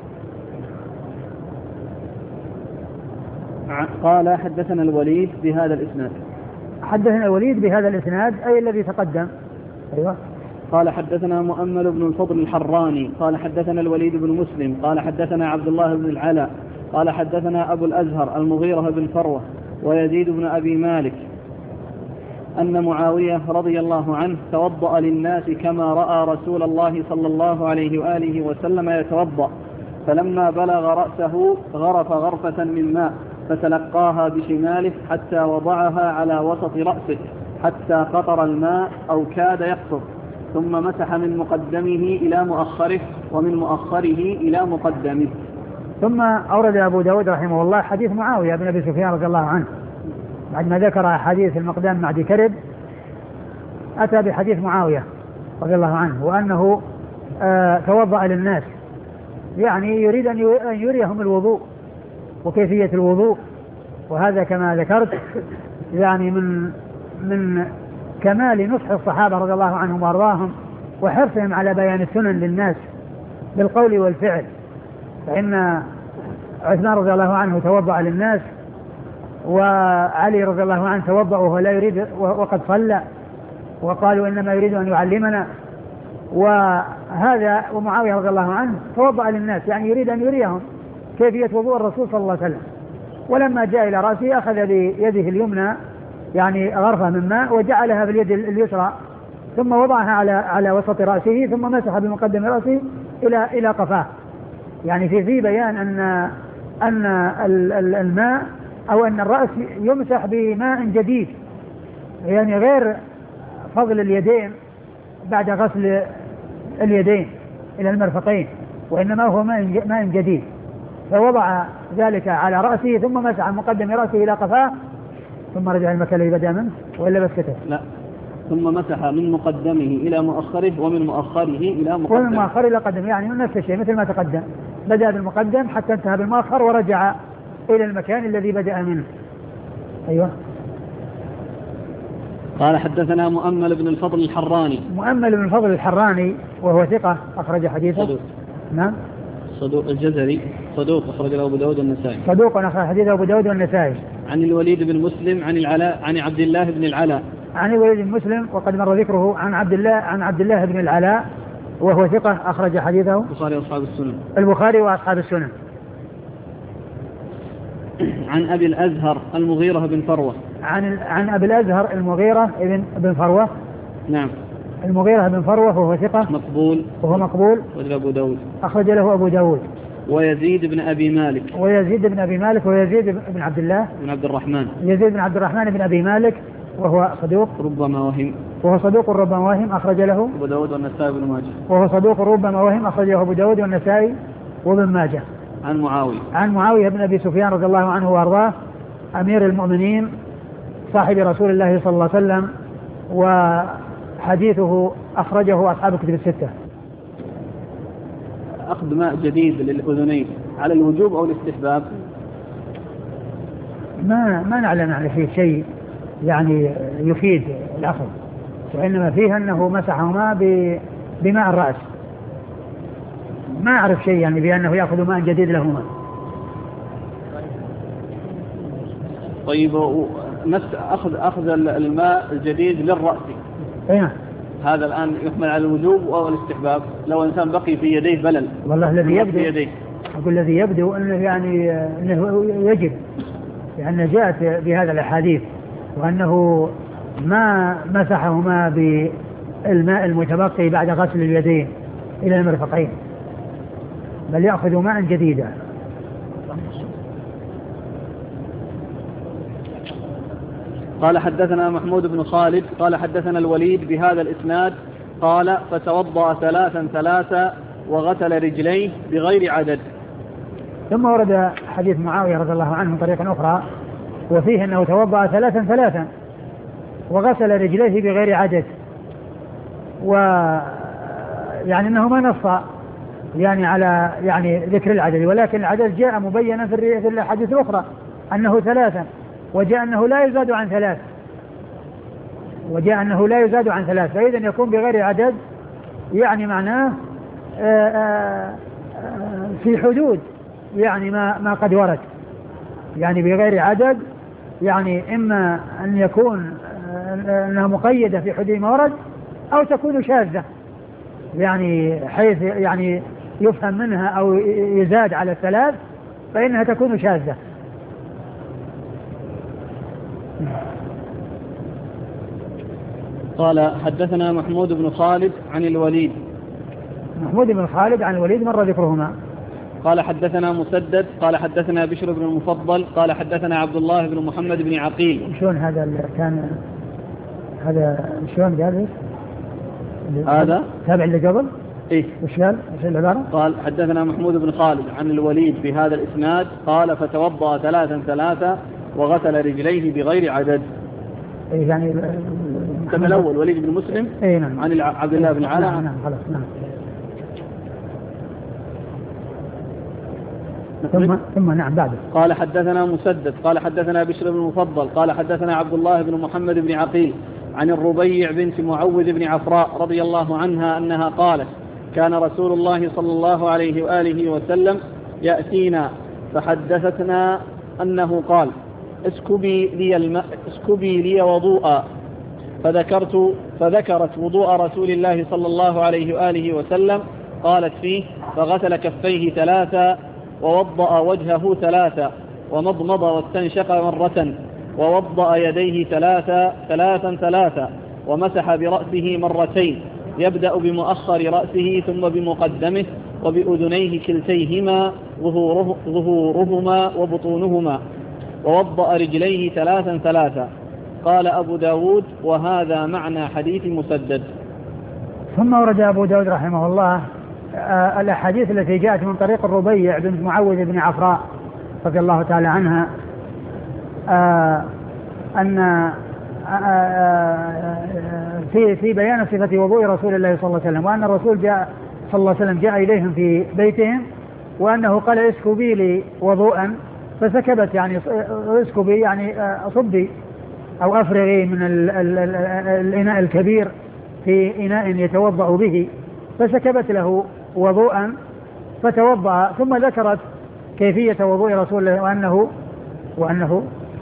قال حدثنا الوليد بهذا الإسناد. حدثنا الوليد بهذا الإسناد أي الذي تقدم. أيوة. قال حدثنا مؤمل بن الفضل الحراني قال حدثنا الوليد بن مسلم قال حدثنا عبد الله بن العلاء قال حدثنا أبو الأزهر المغيرة بن فروة ويزيد بن أبي مالك أن معاوية رضي الله عنه توضأ للناس كما رأى رسول الله صلى الله عليه وآله وسلم يتوضأ، فلما بلغ رأسه غرف غرفة من ماء فتلقاها بشماله حتى وضعها على وسط رأسه حتى قطر الماء أو كاد يقطر، ثم مسح من مقدمه إلى مؤخره ومن مؤخره إلى مقدمه. ثم أورد أبو داود رحمه الله حديث معاوية بن أبي سفيان رضي الله عنه بعد ما ذكر حديث المقدام مع كرب أتى بحديث معاوية رضي الله عنه وأنه آه توضأ للناس، يعني يريد أن يريهم الوضوء وكيفية الوضوء. وهذا كما ذكرت يعني من من كمال نصح الصحابة رضي الله عنهم وأرضاهم وحرصهم على بيان السنن للناس بالقول والفعل. فإن عثمان رضي الله عنه توضأ للناس، وعلي رضي الله عنه توضأ وهو لا يريد وقد صلى، وقالوا إنما يريد أن يعلمنا. وهذا ومعاوية رضي الله عنه توضأ للناس يعني يريد أن يريهم كيفية وضوء الرسول صلى الله عليه وسلم. ولما جاء إلى رأسه أخذ بيده اليمنى يعني غرفة من ماء وجعلها باليد اليسرى ثم وضعها على على وسط رأسه ثم مسح بمقدم رأسه إلى إلى قفاه. يعني في في بيان أن أن الماء أو أن الرأس يمسح بماء جديد، يعني غير فضل اليدين بعد غسل اليدين إلى المرفقين، وإنما هو ماء جديد. فوضع ذلك على رأسه ثم مسح مقدم رأسه إلى قفاه ثم رجع المكان الذي بدأ منه وإلا بس كتب. لا، ثم مسح من مقدمه إلى مؤخره ومن مؤخره إلى مقدمه. ومن مؤخره إلى قدم، يعني من نفس الشيء مثل ما تقدم، بدأ بالمقدم حتى انتهى بالمؤخر ورجع إلى المكان الذي بدأ منه. أيوة. قال حدثنا مؤمل بن الفضل الحراني. مؤمل بن الفضل الحراني وهو ثقة أخرج حديثه. صدوق. نعم. صدوق الجزري صدوق أخرج له أبو داود والنسائي. صدوق أخرج حديثه أبو داود والنسائي. عن الوليد بن مسلم عن العلاء عن عبد الله بن العلاء. عن الوليد بن مسلم وقد مر ذكره عن عبد الله عن عبد الله بن العلاء وهو ثقة أخرج حديثه البخاري وأصحاب السنن. البخاري وأصحاب السنن. عن أبي الأزهر المغيرة بن فروة. عن عن أبي الأزهر المغيرة بن بن فروة. نعم. المغيرة بن فروة وهو ثقة مقبول. وهو مقبول. أخرج له أبو داود. أخرج له أبو داود. ويزيد بن أبي مالك. ويزيد بن أبي مالك ويزيد بن عبد الله بن عبد الرحمن. يزيد بن عبد الرحمن بن أبي مالك وهو صدوق ربما وهم. وهو صدوق ربما وهم أخرج له أبو داود والنسائي بن ماجه. وهو صدوق ربما وهم أخرجه أبو داود والنسائي وابن ماجه. عن معاوية. عن معاوية بن أبي سفيان رضي الله عنه وأرضاه أمير المؤمنين صاحب رسول الله صلى الله عليه وسلم، وحديثه أخرجه أصحاب الكتب الستة. أخذ ماء جديد للأذنين على الوجوب أو الاستحباب؟ ما ما نعلم يعني فيه شيء يعني يفيد الأخذ، وإنما فيه أنه مسحهما بماء الرأس. ما أعرف شيء يعني بأنه يأخذ ماء جديد لهما. طيب أخذ أخذ الماء الجديد للرأس. أيه. هذا الآن يحمل على الوجوب أو الاستحباب لو إنسان بقي في يديه بلل؟ والله الذي يبدو أقول الذي يبدو أنه يعني أنه يجب، لأن جاءت بهذا الأحاديث وأنه ما مسحهما بالماء المتبقي بعد غسل اليدين إلى المرفقين، بل يأخذ ماء جديدا. قال حدثنا محمود بن خالد قال حدثنا الوليد بهذا الإسناد قال فتوضأ ثلاثا ثلاثا وغسل رجليه بغير عدد. ثم ورد حديث معاوية رضي الله عنه من طريق أخرى وفيه أنه توضأ ثلاثا ثلاثا وغسل رجليه بغير عدد، ويعني أنه ما نص يعني على يعني ذكر العدد، ولكن العدد جاء مبينا في الحديث الأخرى أنه ثلاثا، وجاء أنه لا يزاد عن ثلاث وجاء أنه لا يزاد عن ثلاث فإذا يكون بغير عدد يعني معناه آآ آآ في حدود يعني ما ما قد ورد، يعني بغير عدد يعني إما أن يكون أنها مقيدة في حدود ما ورد أو تكون شاذة، يعني حيث يعني يفهم منها أو يزاد على الثلاث فإنها تكون شاذة. قال حدثنا محمود بن خالد عن الوليد. محمود بن خالد عن الوليد مر ذكرهما. قال حدثنا مسدد قال حدثنا بشر بن المفضل قال حدثنا عبد الله بن محمد بن عقيل. شلون هذا اللي كان هذا شلون قال هذا تابع اللي قبل ايه وش قال ايش العبارة؟ قال حدثنا محمود بن خالد عن الوليد بهذا الاسناد قال فتوضأ ثلاثا ثلاثا وغسل رجليه بغير عدد. ايه يعني كان الاول وليد بن مسلم ايه نعم عن عبد الله بن علاء. نعم نعم خلاص نعم. ثم ثم نعم بعده. قال حدثنا مسدد قال حدثنا بشر بن المفضل قال حدثنا عبد الله بن محمد بن عقيل عن الربيع بنت معوذ بن عفراء رضي الله عنها أنها قالت كان رسول الله صلى الله عليه وآله وسلم يأتينا فحدثتنا أنه قال اسكبي لي, الم... اسكبي لي وضوءا فذكرت فذكرت وضوء رسول الله صلى الله عليه وآله وسلم قالت فيه فغسل كفيه ثلاثا ووضأ وجهه ثلاثا ومضمض واستنشق مرة ووضأ يديه ثلاثا ثلاثا ثلاثا ومسح برأسه مرتين يبدأ بمؤخر رأسه ثم بمقدمه وبأذنيه كلتيهما ظهوره ظهورهما وبطونهما ووضأ رجليه ثلاثا ثلاثا. قال أبو داود وهذا معنى حديث مسدد. ثم ورد أبو داود رحمه الله آه الأحاديث التي جاءت من طريق الربيع بن معوذ بن عفراء رضي الله تعالى عنها آه أن آه آه في في بيان صفة وضوء رسول الله صلى الله عليه وسلم، وأن الرسول جاء صلى الله عليه وسلم جاء إليهم في بيتهم وأنه قال اسكبي لي وضوءا فسكبت يعني اسكبي يعني صبي أو أفرغي من ال ال ال الإناء الكبير في إناء يتوضأ به فسكبت له وضوءا فتوضأ، ثم ذكرت كيفية وضوء رسول الله وأنه وأنه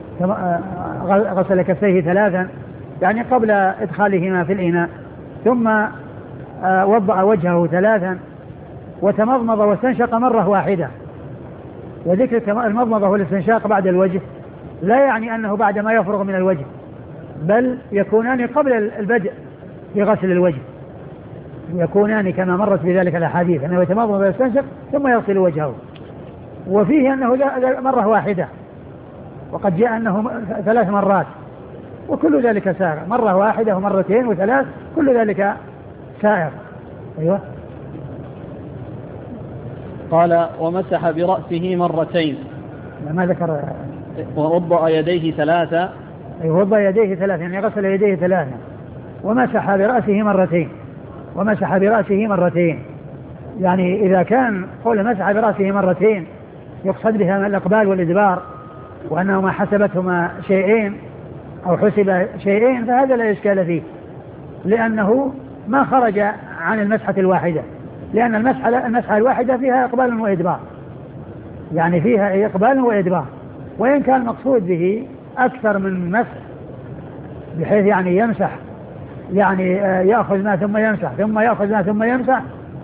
غسل كفيه ثلاثا يعني قبل إدخالهما في الإناء، ثم وضع وجهه ثلاثا وتمضمض واستنشق مرة واحدة. وذكر المضمضة والاستنشاق بعد الوجه لا يعني أنه بعد ما يفرغ من الوجه، بل يكونان قبل البدء في غسل الوجه، يكونان كما مرت بذلك الأحاديث أنه يتمضمض ويستنشق ثم يغسل وجهه، وفيه أنه مرة واحدة وقد جاء أنه ثلاث مرات، وكل ذلك سائر، مرة واحدة ومرتين وثلاث كل ذلك سائر. أيوة. قال ومسح برأسه مرتين ما ذكر ووضأ يديه ثلاثة. أي وضأ يديه ثلاثة يعني غسل يديه ثلاثة ومسح برأسه مرتين ومسح برأسه مرتين يعني إذا كان قول مسح برأسه مرتين يقصد بها الإقبال والإدبار وأنهما حسبتهما شيئين أو حسب شيئين فهذا لا إشكال فيه، لأنه ما خرج عن المسحة الواحدة، لأن المسحة المسحة الواحدة فيها إقبال وإدبار، يعني فيها إقبال وإدبار، وإن كان المقصود به أكثر من مسح بحيث يعني يمسح يعني يأخذ ما ثم يمسح ثم يأخذ ما ثم يمسح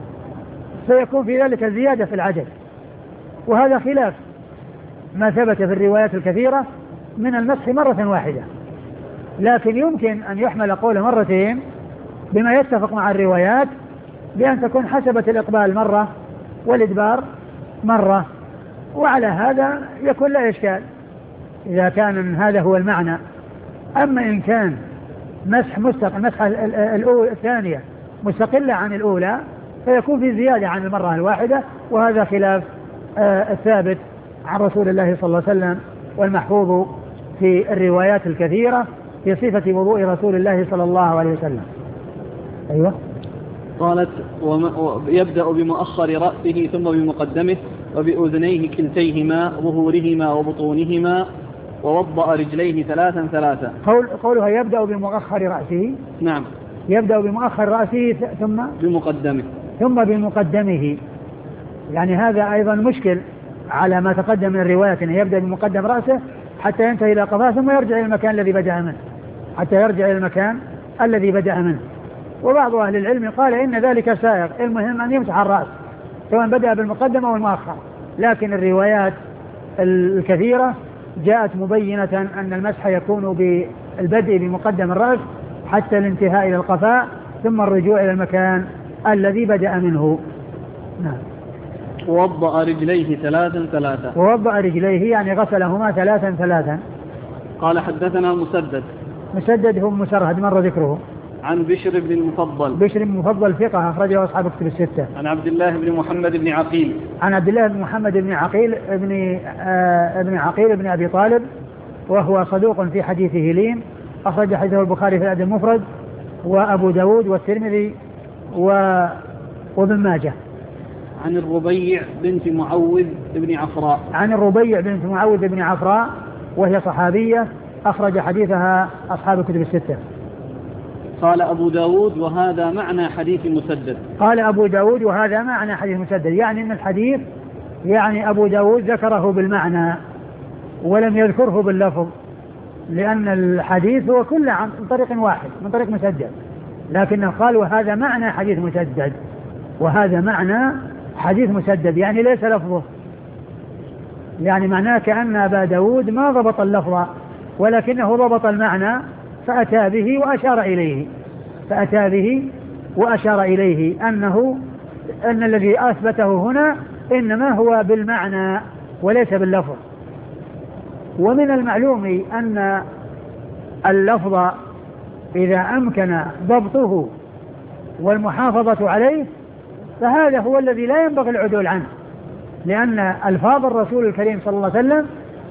سيكون في ذلك زيادة في العدد، وهذا خلاف ما ثبت في الروايات الكثيرة من المسح مرة واحدة. لكن يمكن أن يحمل قول مرتين بما يتفق مع الروايات بأن تكون حسبة الإقبال مرة والإدبار مرة، وعلى هذا يكون لا إشكال إذا كان هذا هو المعنى. أما إن كان مسح مستقل مسح الثانية مستقلة عن الأولى فيكون في زيادة عن المرة الواحدة، وهذا خلاف آه الثابت عن رسول الله صلى الله عليه وسلم والمحفوظ في الروايات الكثيرة في صفة وضوء رسول الله صلى الله عليه وسلم. أيوة. قالت يبدأ بمؤخر رأسه ثم بمقدمه وبأذنيه كلتيهما ظهورهما وبطونهما ووضأ رجليه ثلاثا ثلاثا. قول قولها يبدأ بمؤخر رأسه. نعم. يبدأ بمؤخر رأسه ثم بمقدمه ثم بمقدمه، يعني هذا أيضا مشكل على ما تقدم من الرواية أنه يبدأ بمقدم رأسه حتى ينتهي إلى قفاه ثم يرجع إلى المكان الذي بدأ منه حتى يرجع إلى المكان الذي بدأ منه. وبعض أهل العلم قال إن ذلك سائغ، المهم أن يمسح الرأس سواء بدأ بالمقدم أو المؤخر، لكن الروايات الكثيرة جاءت مبينة أن المسح يكون بالبدء بمقدم الرأس حتى الانتهاء إلى القفاء ثم الرجوع إلى المكان الذي بدأ منه. نعم. ووضأ رجليه ثلاثا ثلاثا. ووضأ رجليه يعني غسلهما ثلاثا ثلاثا. قال حدثنا مسدد. مسدد هم مسرهد مر ذكره. عن بشر بن المفضل. بشر بن المفضل ثقة أخرجه أصحاب كتب الستة. عن عبد الله بن محمد بن عقيل. عن عبد الله بن محمد بن عقيل ابن آه ابن عقيل ابن أبي طالب، وهو صدوق في حديثه لين، أخرج حديثه البخاري في الأدب المفرد وأبو داود والترمذي وابن ماجه. عن الربيع بنت معوذ بن عفراء. عن الربيع بنت معوذ بن عفراء وهي صحابية أخرج حديثها أصحاب الكتب الستة. قال أبو داود وهذا معنى حديث مسدد. قال أبو داود وهذا معنى حديث مسدد، يعني أن الحديث يعني أبو داود ذكره بالمعنى ولم يذكره باللفظ، لأن الحديث هو كله عن طريق واحد من طريق مسدد، لكنه قال وهذا معنى حديث مسدد، وهذا معنى حديث مسدد يعني ليس لفظه، يعني معناه كأن أبا داود ما ضبط اللفظ ولكنه ضبط المعنى فأتى به وأشار إليه فأتى به وأشار إليه أنه أن الذي أثبته هنا إنما هو بالمعنى وليس باللفظ. ومن المعلوم أن اللفظ إذا أمكن ضبطه والمحافظة عليه فهذا هو الذي لا ينبغي العدول عنه، لأن ألفاظ الرسول الكريم صلى الله عليه وسلم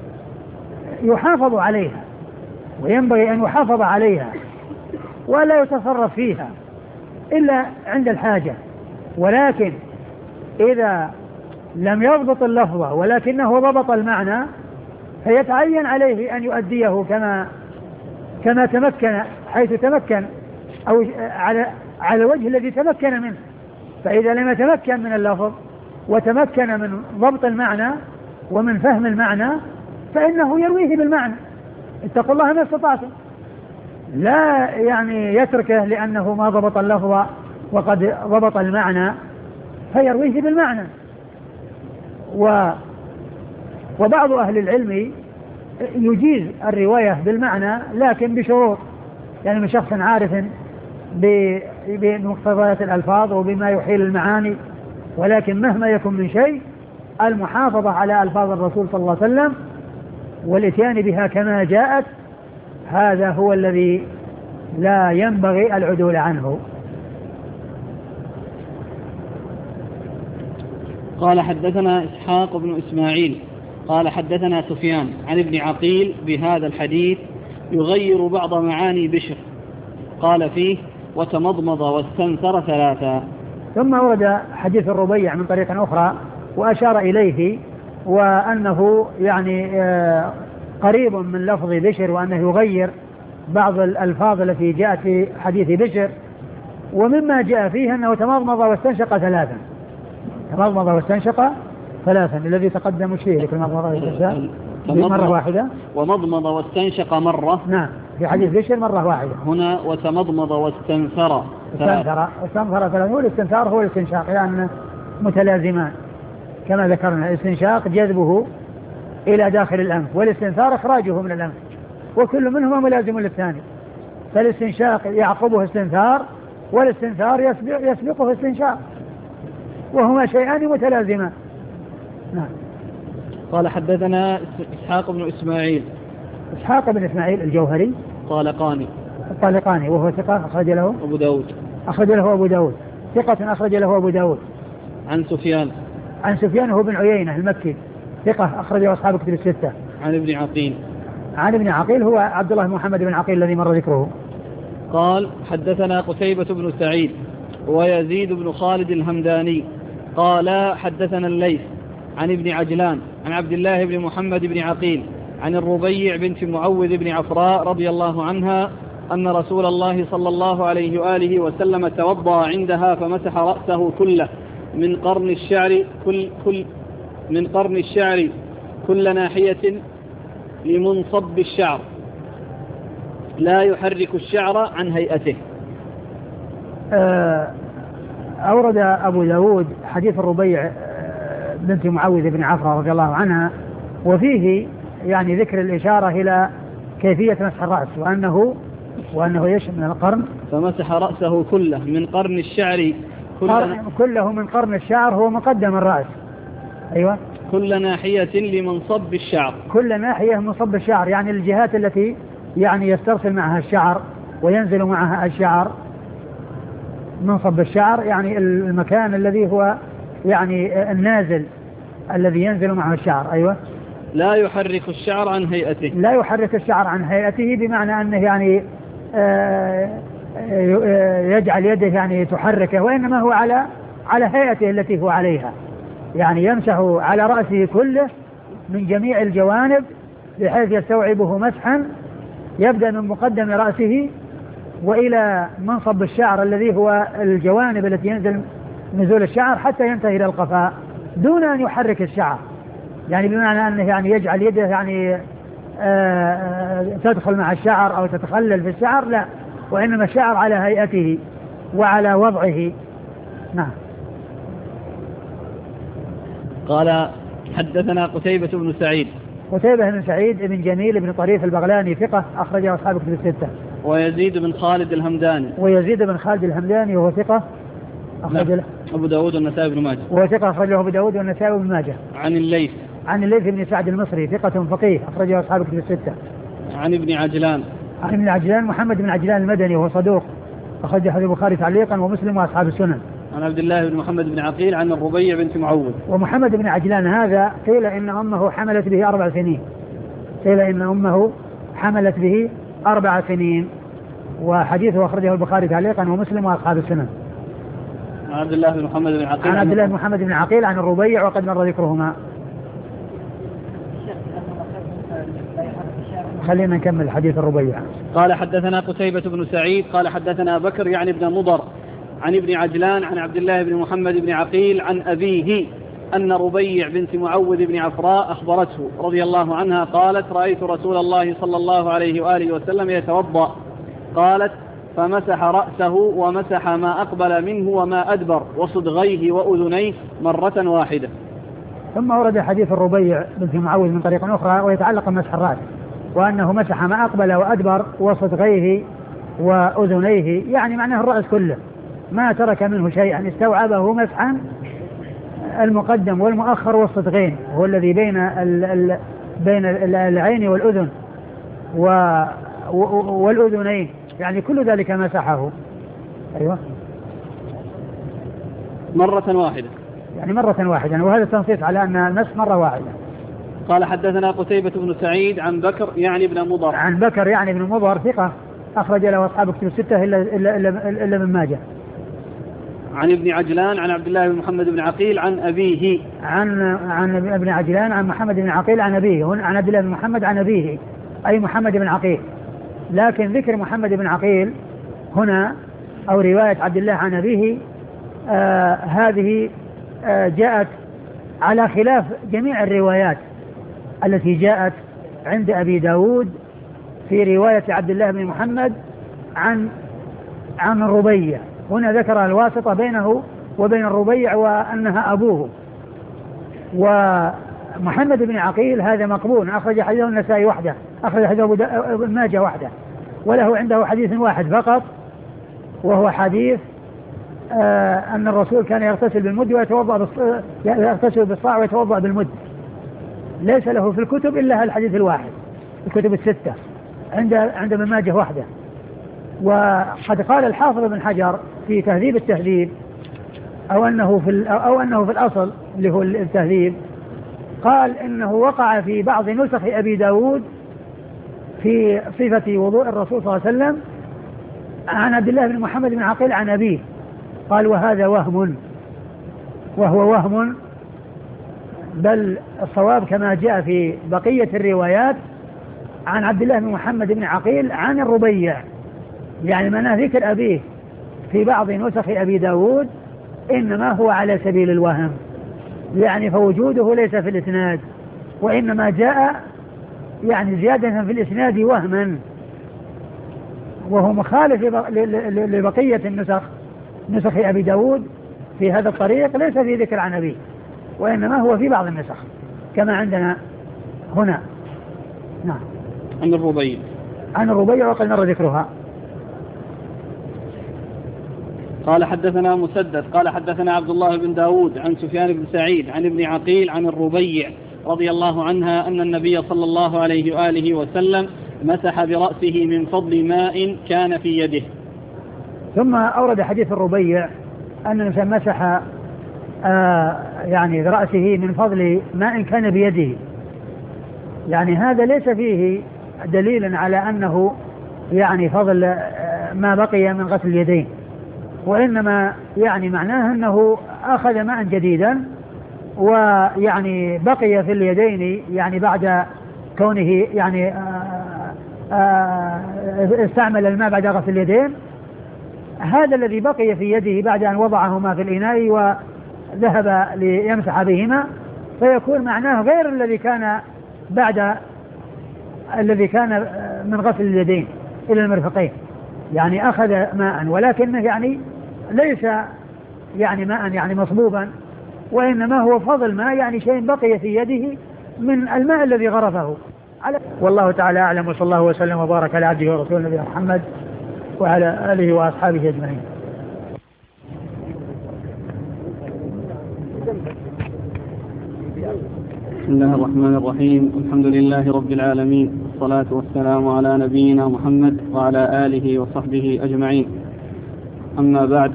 يحافظ عليها وينبغي أن يحافظ عليها ولا يتصرف فيها إلا عند الحاجة، ولكن إذا لم يضبط اللفظ ولكنه ضبط المعنى فيتعين عليه أن يؤديه كما كما تمكن حيث تمكن أو على على الوجه الذي تمكن منه. فإذا لم يتمكن من اللفظ وتمكن من ضبط المعنى ومن فهم المعنى فإنه يرويه بالمعنى، اتقوا الله ما استطعتم، لا يعني يتركه لأنه ما ضبط اللفظ وقد ضبط المعنى فيرويه بالمعنى. و وبعض أهل العلم يجيز الرواية بالمعنى لكن بشروط، يعني من شخص عارف بمقتضيات الألفاظ وبما يحيل المعاني، ولكن مهما يكن من شيء المحافظة على ألفاظ الرسول صلى الله عليه وسلم والاتيان بها كما جاءت، هذا هو الذي لا ينبغي العدول عنه. قال حدثنا إسحاق بن إسماعيل قال حدثنا سفيان عن ابن عقيل بهذا الحديث يغير بعض معاني بشر، قال فيه وتمضمض واستنثر ثلاثا. ثم ورد حديث الربيع من طريق أخرى وأشار إليه وأنه يعني قريب من لفظ بشر وأنه يغير بعض الألفاظ التي جاءت في حديث بشر، ومما جاء فيه أنه تمضمض واستنشق ثلاثا. تمضمض واستنشق ثلاثا الذي تقدم شيء لكل مضمض واستنشق مرة واحدة، ومضمض واستنشق مرة. نعم في حديث بشر مرة واحدة. هنا وتمضمض واستنثر. استنثر واستنثر ثلاث. والاستنثار هو الاستنشاق لأن يعني متلازمان كما ذكرنا. الاستنشاق جذبه إلى داخل الأنف والاستنثار إخراجه من الأنف وكل منهما ملازم للثاني. فالاستنشاق يعقبه استنثار والاستنثار يسبق يسبقه استنشاق وهما شيئان متلازمان. نعم. قال حدثنا إسحاق بن إسماعيل. إسحاق بن إسماعيل الجوهري طالقاني. الطالقاني وهو ثقة أخرج له أبو داود. أخرج له أبو داود ثقة أخرج له أبو داود. عن سفيان. عن سفيان هو بن عيينة المكي ثقة أخرج له أصحاب كتب الستة. عن ابن عقيل. عن ابن عقيل هو عبد الله محمد بن عقيل الذي مر ذكره. قال حدثنا قتيبة بن سعيد ويزيد بن خالد الهمداني قال حدثنا الليث عن ابن عجلان عن عبد الله بن محمد بن عقيل عن الربيع بنت معوذ بن عفراء رضي الله عنها أن رسول الله صلى الله عليه وآله وسلم توضأ عندها فمسح رأسه كله من قرن الشعر كل كل من قرن الشعر كل ناحية لمنصب الشعر لا يحرك الشعر عن هيئته. أورد أبو داود حديث الربيع بنت معوذ بن عفراء رضي الله عنها وفيه يعني ذكر الإشارة إلى كيفية مسح الرأس وأنه وأنه يشمل من القرن فمسح رأسه كله من قرن الشعر كل كله من قرن الشعر هو مقدم الرأس. أيوة. كل ناحية لمنصب الشعر. كل ناحية منصب الشعر يعني الجهات التي يعني يسترسل معها الشعر وينزل معها الشعر. منصب الشعر يعني المكان الذي هو يعني النازل الذي ينزل معه الشعر. أيوة. لا يحرك الشعر عن هيئته. لا يحرك الشعر عن هيئته بمعنى أنه يعني يجعل يده يعني تحركه وإنما هو على على هيئته التي هو عليها يعني يمسح على رأسه كله من جميع الجوانب بحيث يستوعبه مسحا يبدأ من مقدم رأسه وإلى منصب الشعر الذي هو الجوانب التي ينزل نزول الشعر حتى ينتهي إلى القفاء دون أن يحرك الشعر يعني بمعنى أنه يعني يجعل يده يعني آآ تدخل مع الشعر أو تتخلل في الشعر لا وإنما الشعر على هيئته وعلى وضعه. نعم. قال حدثنا قتيبة بن سعيد. قتيبة بن سعيد بن جميل بن طريف البغلاني ثقة أخرجه أصحاب كتب الستة. ويزيد بن خالد الهمداني. ويزيد بن خالد الهمداني وهو ثقة أخرج له أبو داود والنسائي بن ماجه. وهو ثقة أخرجه أبو داود والنسائي بن ماجه. عن الليث. عن الليث بن سعد المصري ثقة فقيه أخرجه أصحاب كتب الستة. عن ابن عجلان. عن ابن عجلان محمد بن عجلان المدني وهو صدوق أخرجه البخاري تعليقا ومسلم وأصحاب السنن. عن عبد الله بن محمد بن عقيل عن الربيع بنت معوذ. ومحمد بن عجلان هذا قيل إن أمه حملت به أربع سنين. قيل إن أمه حملت به أربع سنين وحديثه أخرجه البخاري تعليقا ومسلم وأصحاب السنن. عن عبد الله بن محمد بن عقيل. عن عبد الله بن محمد بن عقيل عن الربيع وقد مر ذكرهما. خلينا نكمل حديث الربيع. قال حدثنا قتيبة بن سعيد قال حدثنا بكر يعني ابن مضر عن ابن عجلان عن عبد الله بن محمد بن عقيل عن أبيه أن ربيع بنت معوذ بن عفراء أخبرته رضي الله عنها قالت رأيت رسول الله صلى الله عليه وآله وسلم يتوضأ قالت فمسح رأسه ومسح ما أقبل منه وما أدبر وصدغيه وأذنيه مرة واحدة. ثم ورد حديث الربيع بنت معوذ من طريق أخرى ويتعلق بمسح الرأس وأنه مسح ما أقبل وأدبر وصدغيه وأذنيه يعني معناه الرأس كله ما ترك منه شيئا استوعبه مسحا المقدم والمؤخر والصدغين هو الذي بين ال ال بين العين والأذن والأذنين يعني كل ذلك مسحه. أيوة. مرة واحدة يعني مرة واحدة وهذا تنصيص على أن المسح مرة واحدة. قال حدثنا قتيبة بن سعيد عن بكر يعني ابن مضر. عن بكر يعني ابن مضر ثقة أخرج له أصحاب كتب الستة إلا, إلا, إلا, إلا من ماجه. عن ابن عجلان عن عبد الله بن محمد بن عقيل عن أبيه. عن عن ابن عجلان عن محمد بن عقيل عن أبيه عن عبد الله بن محمد عن أبيه أي محمد بن عقيل لكن ذكر محمد بن عقيل هنا أو رواية عبد الله عن أبيه آه هذه آه جاءت على خلاف جميع الروايات التي جاءت عند أبي داود في رواية عبد الله بن محمد عن عن الربيع. هنا ذكر الواسطة بينه وبين الربيع وأنها أبوه. ومحمد بن عقيل هذا مقبول، أخرج حديثه النسائي وحده، أخرج حديثه ابن ماجه وحده، وله عنده حديث واحد فقط، وهو حديث آه أن الرسول كان يغتسل بالمد ويتوضأ يغتسل بالصاع ويتوضأ بالمد. ليس له في الكتب إلا الحديث الواحد، الكتب الستة عند عند ابن ماجه وحده. وقد قال الحافظ ابن حجر في تهذيب التهذيب أو أنه في أو أنه في الأصل اللي هو التهذيب، قال إنه وقع في بعض نسخ أبي داود في صفة وضوء الرسول صلى الله عليه وسلم عن عبد الله بن محمد بن عقيل عن أبيه، قال وهذا وهم، وهو وهم، بل الصواب كما جاء في بقية الروايات عن عبد الله بن محمد بن عقيل عن الربيع، يعني معناه ذكر أبيه في بعض نسخ أبي داود إنما هو على سبيل الوهم، يعني فوجوده ليس في الإسناد، وإنما جاء يعني زيادة في الإسناد وهما، وهو مخالف لبقية النسخ، نسخ أبي داود في هذا الطريق ليس في ذكر عن أبيه، وإنما هو في بعض النسخ كما عندنا هنا. نعم. عن الربيع عن الربيع وقد مر ذكرها. قال حدثنا مسدد قال حدثنا عبد الله بن داود عن سفيان بن سعيد عن ابن عقيل عن الربيع رضي الله عنها أن النبي صلى الله عليه وآله وسلم مسح برأسه من فضل ماء كان في يده. ثم أورد حديث الربيع أن الإنسان مسح آه يعني برأسه من فضل ماء كان بيده، يعني هذا ليس فيه دليل على أنه يعني فضل آه ما بقي من غسل اليدين، وإنما يعني معناه أنه أخذ ماء جديدا ويعني بقي في اليدين، يعني بعد كونه يعني آآ آآ استعمل الماء بعد غسل اليدين، هذا الذي بقي في يده بعد أن وضعهما في الإناء وذهب ليمسح بهما، فيكون معناه غير الذي كان بعد الذي كان من غسل اليدين إلى المرفقين، يعني أخذ ماء ولكنه يعني ليس يعني ماء يعني مصبوبا، وإنما هو فضل ماء، يعني شيء بقي في يده من الماء الذي غرفه. والله تعالى أعلم، وصلى الله وسلم وبارك على عبده ورسوله نبينا محمد وعلى آله وأصحابه أجمعين. بسم الله الرحمن الرحيم، الحمد لله رب العالمين، والصلاة والسلام على نبينا محمد وعلى آله وصحبه أجمعين. أما بعد،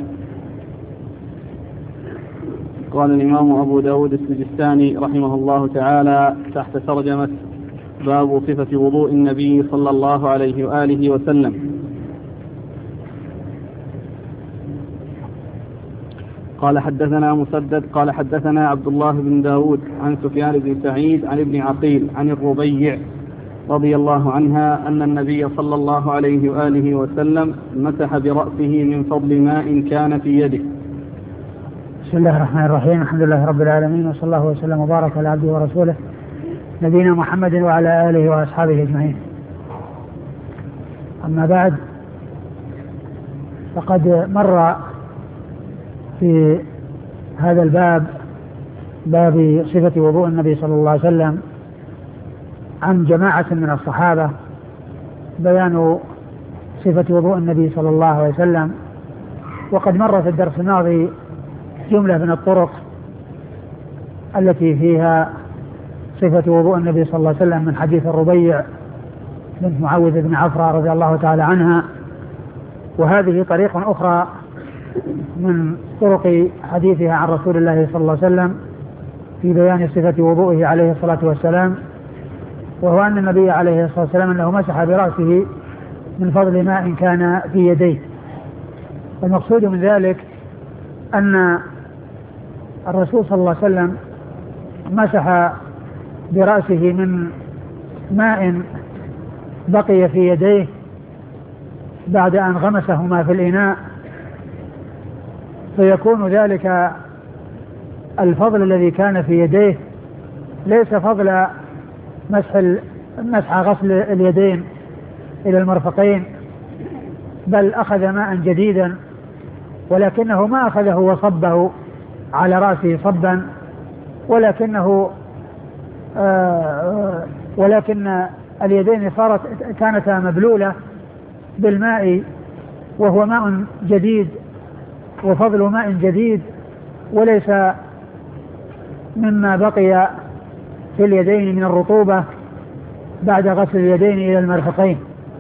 قال الإمام أبو داود السجستاني رحمه الله تعالى تحت ترجمة باب صفة وضوء النبي صلى الله عليه وآله وسلم: قال حدثنا مسدد قال حدثنا عبد الله بن داود عن سفيان بن سعيد عن ابن عقيل عن الربيع رضي الله عنها أن النبي صلى الله عليه وآله وسلم مسح برأسه من فضل ماء كان في يده. بسم الله الرحمن الرحيم، الحمد لله رب العالمين، وصلى الله وسلم وبارك على عبده ورسوله نبينا محمد وعلى آله وأصحابه أجمعين. أما بعد، فقد مر في هذا الباب، باب صفة وضوء النبي صلى الله عليه وسلم، عن جماعة من الصحابة بيان صفة وضوء النبي صلى الله عليه وسلم. وقد مر في الدرس الماضي جملة من الطرق التي فيها صفة وضوء النبي صلى الله عليه وسلم من حديث الربيع بنت معوذ بن عفرة رضي الله تعالى عنها، وهذه طريق أخرى من طرق حديثها عن رسول الله صلى الله عليه وسلم في بيان صفة وضوءه عليه الصلاة والسلام، وهو أن النبي عليه الصلاة والسلام أنه مسح برأسه من فضل ماء كان في يديه. المقصود من ذلك أن الرسول صلى الله عليه وسلم مسح برأسه من ماء بقي في يديه بعد أن غمسهما في الإناء، فيكون ذلك الفضل الذي كان في يديه ليس فضل مسح مسح غسل اليدين إلى المرفقين، بل أخذ ماء جديدا، ولكنه ما أخذه وصبه على رأسه صبا، ولكنه آه ولكن اليدين صارت كانتا مبلولة بالماء، وهو ماء جديد وفضل ماء جديد، وليس مما بقي في اليدين من الرطوبة بعد غسل اليدين إلى المرفقين.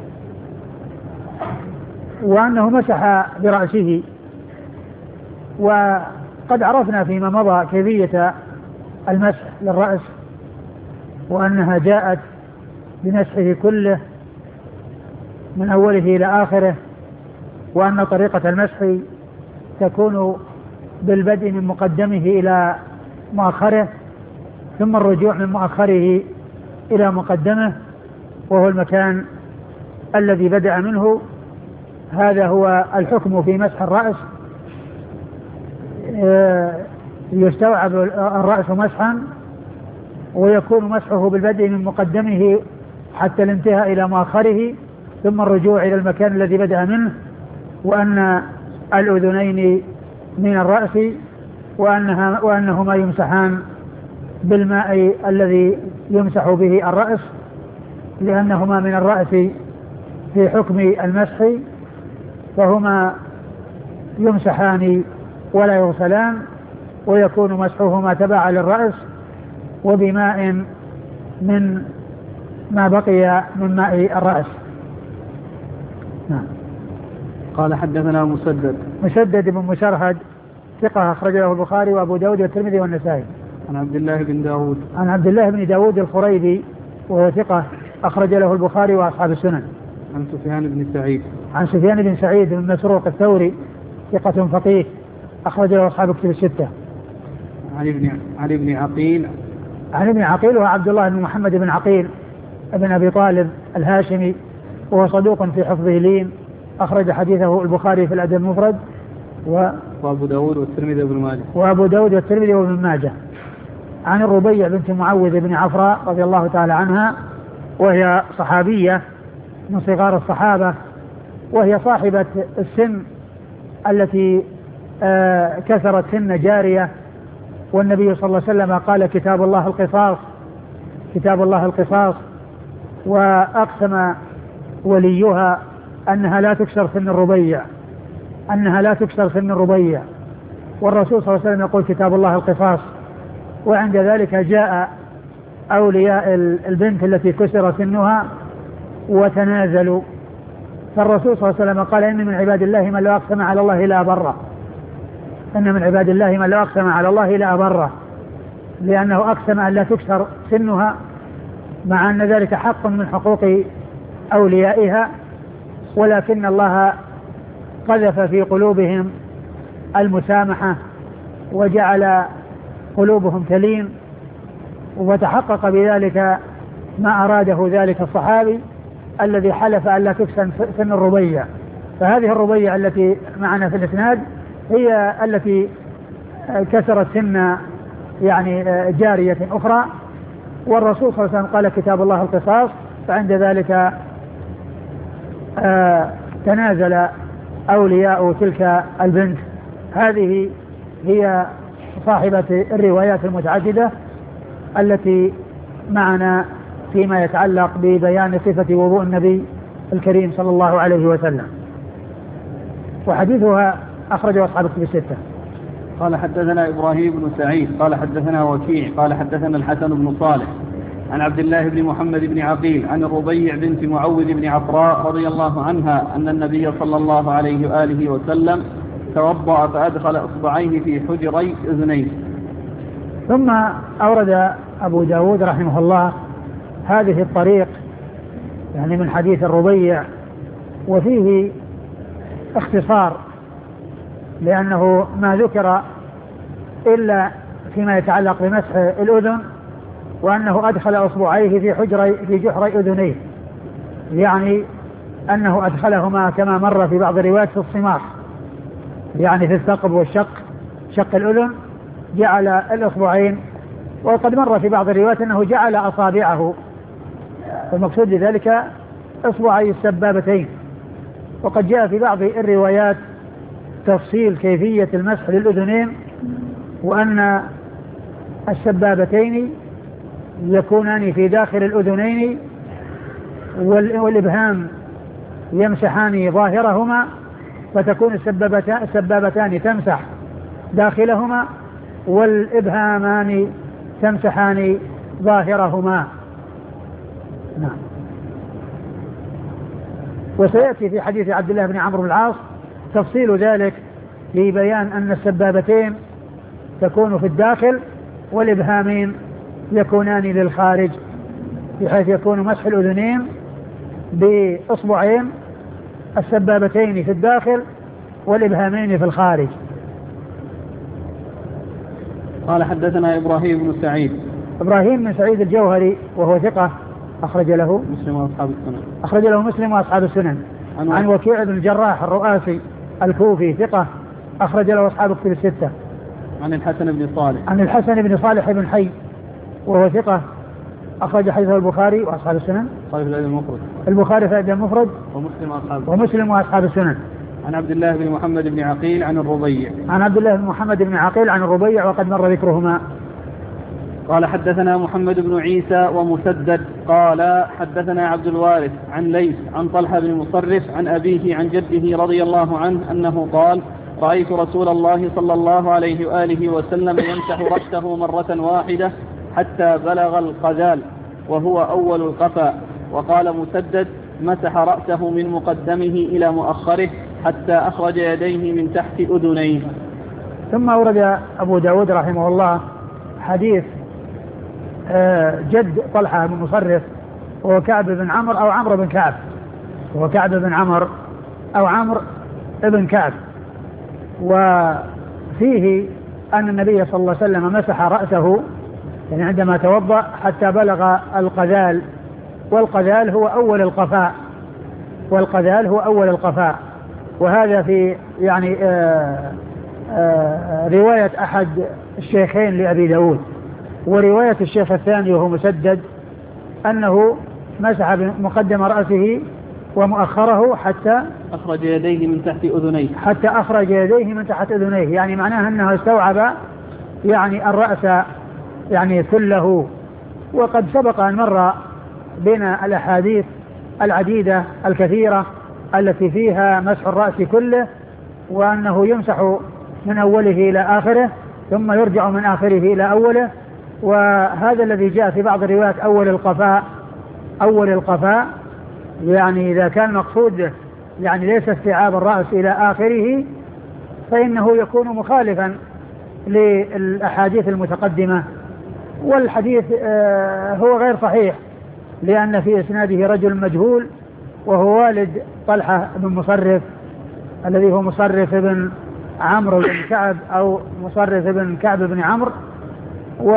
وأنه مسح برأسه، وقد عرفنا فيما مضى كيفية المسح للرأس، وأنها جاءت بمسحه كله من أوله إلى آخره، وأن طريقة المسح تكون بالبدء من مقدمه إلى مؤخره، ثم الرجوع من مؤخره إلى مقدمه، وهو المكان الذي بدأ منه. هذا هو الحكم في مسح الرأس. يستوعب الرأس مسحا، ويكون مسحه بالبدء من مقدمه حتى الانتهاء إلى مؤخره، ثم الرجوع إلى المكان الذي بدأ منه، وأن الأذنين من الرأس، وأنها وأنهما يمسحان بالماء الذي يمسح به الرأس، لأنهما من الرأس في حكم المسح، فهما يمسحان ولا يغسلان، ويكون مسحهما تبعا للرأس وبماء من ما بقي من ماء الرأس. نعم. قال حدثنا مسدد مسدد بن مسرهد ثقة أخرج له البخاري وأبو داود والترمذي والنسائي. عن عبد الله بن داود عن عبد الله بن داود الخريبي وهو ثقة أخرج له البخاري وأصحاب السنن. عن سفيان بن سعيد عن سفيان بن سعيد بن مسروق الثوري ثقة فقيه أخرج له أصحاب الكتب الستة. عن ابن عن ابن عقيل عن ابن عقيل وهو عبد الله بن محمد بن عقيل ابن أبي طالب الهاشمي، وهو صدوق في حفظه لين، أخرج حديثه البخاري في الأدب المفرد و... وأبو داود والترمذي وابن ماجه وأبو داود والترمذي وابن ماجه. عن الربيع بنت معوذ بن عفراء رضي الله تعالى عنها، وهي صحابية من صغار الصحابة، وهي صاحبة السن التي آه كسرت سن جارية، والنبي صلى الله عليه وسلم قال كتاب الله القصاص كتاب الله القصاص وأقسم وليها أنها لا تكسر سن الربيع أنها لا تكسر سن الربيع والرسول صلى الله عليه وسلم يقول كتاب الله القصاص. وعند ذلك جاء أولياء البنت التي كسر سنها وتنازلوا، فالرسول صلى الله عليه وسلم قال إن من عباد الله من لو أقسم على الله لا أبره إن من عباد الله من لو أقسم على الله لا أبره لأنه أقسم أن لا تكسر سنها، مع أن ذلك حق من حقوق أوليائها، ولكن الله قذف في قلوبهم المسامحة وجعل قلوبهم تلين، وتحقق بذلك ما أراده ذلك الصحابي الذي حلف أن لا تكسر سن الربيع. فهذه الربيع التي معنا في الإسناد هي التي كسرت سن يعني جارية أخرى، والرسول صلى الله عليه وسلم قال كتاب الله القصاص، فعند ذلك آه تنازل أولياء تلك البنت. هذه هي صاحبة الروايات المتعددة التي معنا فيما يتعلق ببيان صفة وضوء النبي الكريم صلى الله عليه وسلم، وحديثها أخرجه أصحاب الكتب الستة. قال حدثنا إبراهيم بن سعيد قال حدثنا وكيع قال حدثنا الحسن بن صالح عن عبد الله بن محمد بن عقيل عن الربيع بنت معوذ بن عفراء رضي الله عنها أن النبي صلى الله عليه وآله وسلم توضأ فأدخل إصبعيه في حجري أذنيه. ثم أورد أبو داود رحمه الله هذه الطريق يعني من حديث الربيع، وفيه اختصار لأنه ما ذكر إلا فيما يتعلق بمسح الأذن، وأنه أدخل أصبعيه في حجري في جحري أذنيه، يعني أنه أدخلهما كما مر في بعض الروايات في الصماخ، يعني في الثقب والشق شق الأذن جعل الأصبعين، وقد مر في بعض الروايات أنه جعل أصابعه، المقصود بذلك إصبعي السبابتين. وقد جاء في بعض الروايات تفصيل كيفية المسح للأذنين، وأن السبابتين يكونان في داخل الأذنين والإبهام يمسحان ظاهرهما، فتكون السبابتان تمسح داخلهما والإبهامان تمسحان ظاهرهما. نعم. وسيأتي في حديث عبد الله بن عمرو بن العاص تفصيل ذلك في بيان أن السبابتين تكون في الداخل والإبهامين يكونان للخارج، بحيث يكون مسح الأذنين بإصبعين، السبابتين في الداخل والإبهامين في الخارج. قال حدثنا إبراهيم بن سعيد. إبراهيم بن سعيد الجوهري وهو ثقة أخرج له مسلم وأصحاب السنن. أخرج له مسلم وأصحاب السنن. عن, عن وكيع بن الجراح الرؤاسي الكوفي ثقة أخرج له أصحاب الكتب الستة. عن الحسن بن صالح. عن الحسن بن صالح بن حي وهو ثقة أخرج حديثه البخاري وأصحاب السنن. البخاري في الأدب المفرد. البخاري في الأدب المفرد. ومسلم وأصحاب ومسلم وأصحاب السنن. عن عبد الله بن محمد بن عقيل عن الربيع. عن عبد الله بن محمد بن عقيل عن الربيع وقد مر ذكرهما. قال حدثنا محمد بن عيسى ومسدد قال حدثنا عبد الوارث عن ليث عن طلحة بن مصرف عن أبيه عن جده رضي الله عنه أنه قال: رأيت رسول الله صلى الله عليه وآله وسلم يمسح رأسه مرة واحدة حتى بلغ القذال وهو أول القفا. وقال مسدد: مسح رأسه من مقدمه إلى مؤخره حتى أخرج يديه من تحت أذنيه. ثم أورد أبو داود رحمه الله حديث جد طلحة بن مصرف وهو كعب بن عمرو أو عمرو بن كعب، وهو كعب بن عمرو أو عمرو بن كعب، وفيه أن النبي صلى الله عليه وسلم مسح رأسه يعني عندما توضأ حتى بلغ القذال، والقذال هو أول القفاء، والقذال هو أول القفاء. وهذا في يعني آآ آآ رواية أحد الشيخين لأبي داود. ورواية الشيخ الثاني وهو مسدد أنه مسح بمقدم رأسه ومؤخره حتى أخرج يديه من تحت أذنيه حتى أخرج يديه من تحت أذنيه، يعني معناه أنه استوعب يعني الرأس يعني كله. وقد سبق أن مر بنا الأحاديث العديدة الكثيرة التي فيها مسح الرأس كله، وأنه يمسح من أوله إلى آخره ثم يرجع من آخره إلى أوله. وهذا الذي جاء في بعض الروايات أول القفاء أول القفاء يعني إذا كان مقصود يعني ليس استيعاب الرأس إلى آخره فإنه يكون مخالفا للأحاديث المتقدمة. والحديث هو غير صحيح لأن في إسناده رجل مجهول وهو والد طلحة بن مصرف الذي هو مصرف بن عمرو بن كعب أو مصرف بن كعب بن عمرو، و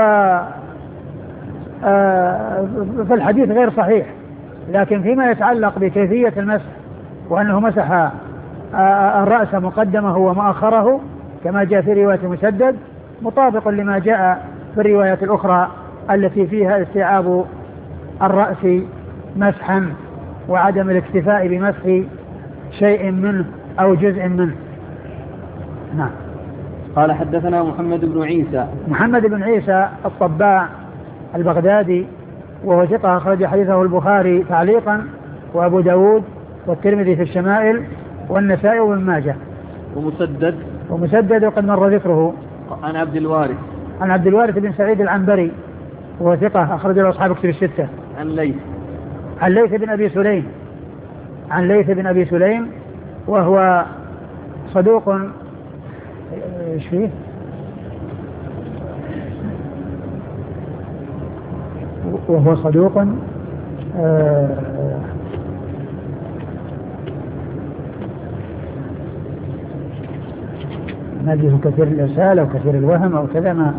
فالحديث غير صحيح. لكن فيما يتعلق بكيفية المسح وأنه مسح الرأس مقدمه ومؤخره كما جاء في رواية مسدد مطابق لما جاء في الروايات الأخرى التي فيها استيعاب الرأس مسحا وعدم الاكتفاء بمسح شيء منه أو جزء منه. نعم. قال حدثنا محمد بن عيسى. محمد بن عيسى الطباع البغدادي وهو ثقة أخرج حديثه البخاري تعليقا وأبو داود والترمذي في الشمائل والنسائي وابن ماجه. ومسدد ومسدد وقد مر ذكره. عن عبد الوارث. عن عبد الوارث بن سعيد العنبري وهو ثقة أخرج له أصحاب كتب الستة. عن ليث. عن ليث بن أبي سليم. عن ليث بن أبي سليم وهو صدوق ايش فيه؟ وهو صدوق آه نجده كثير الإرسال أو كثير الوهم أو كذا. ما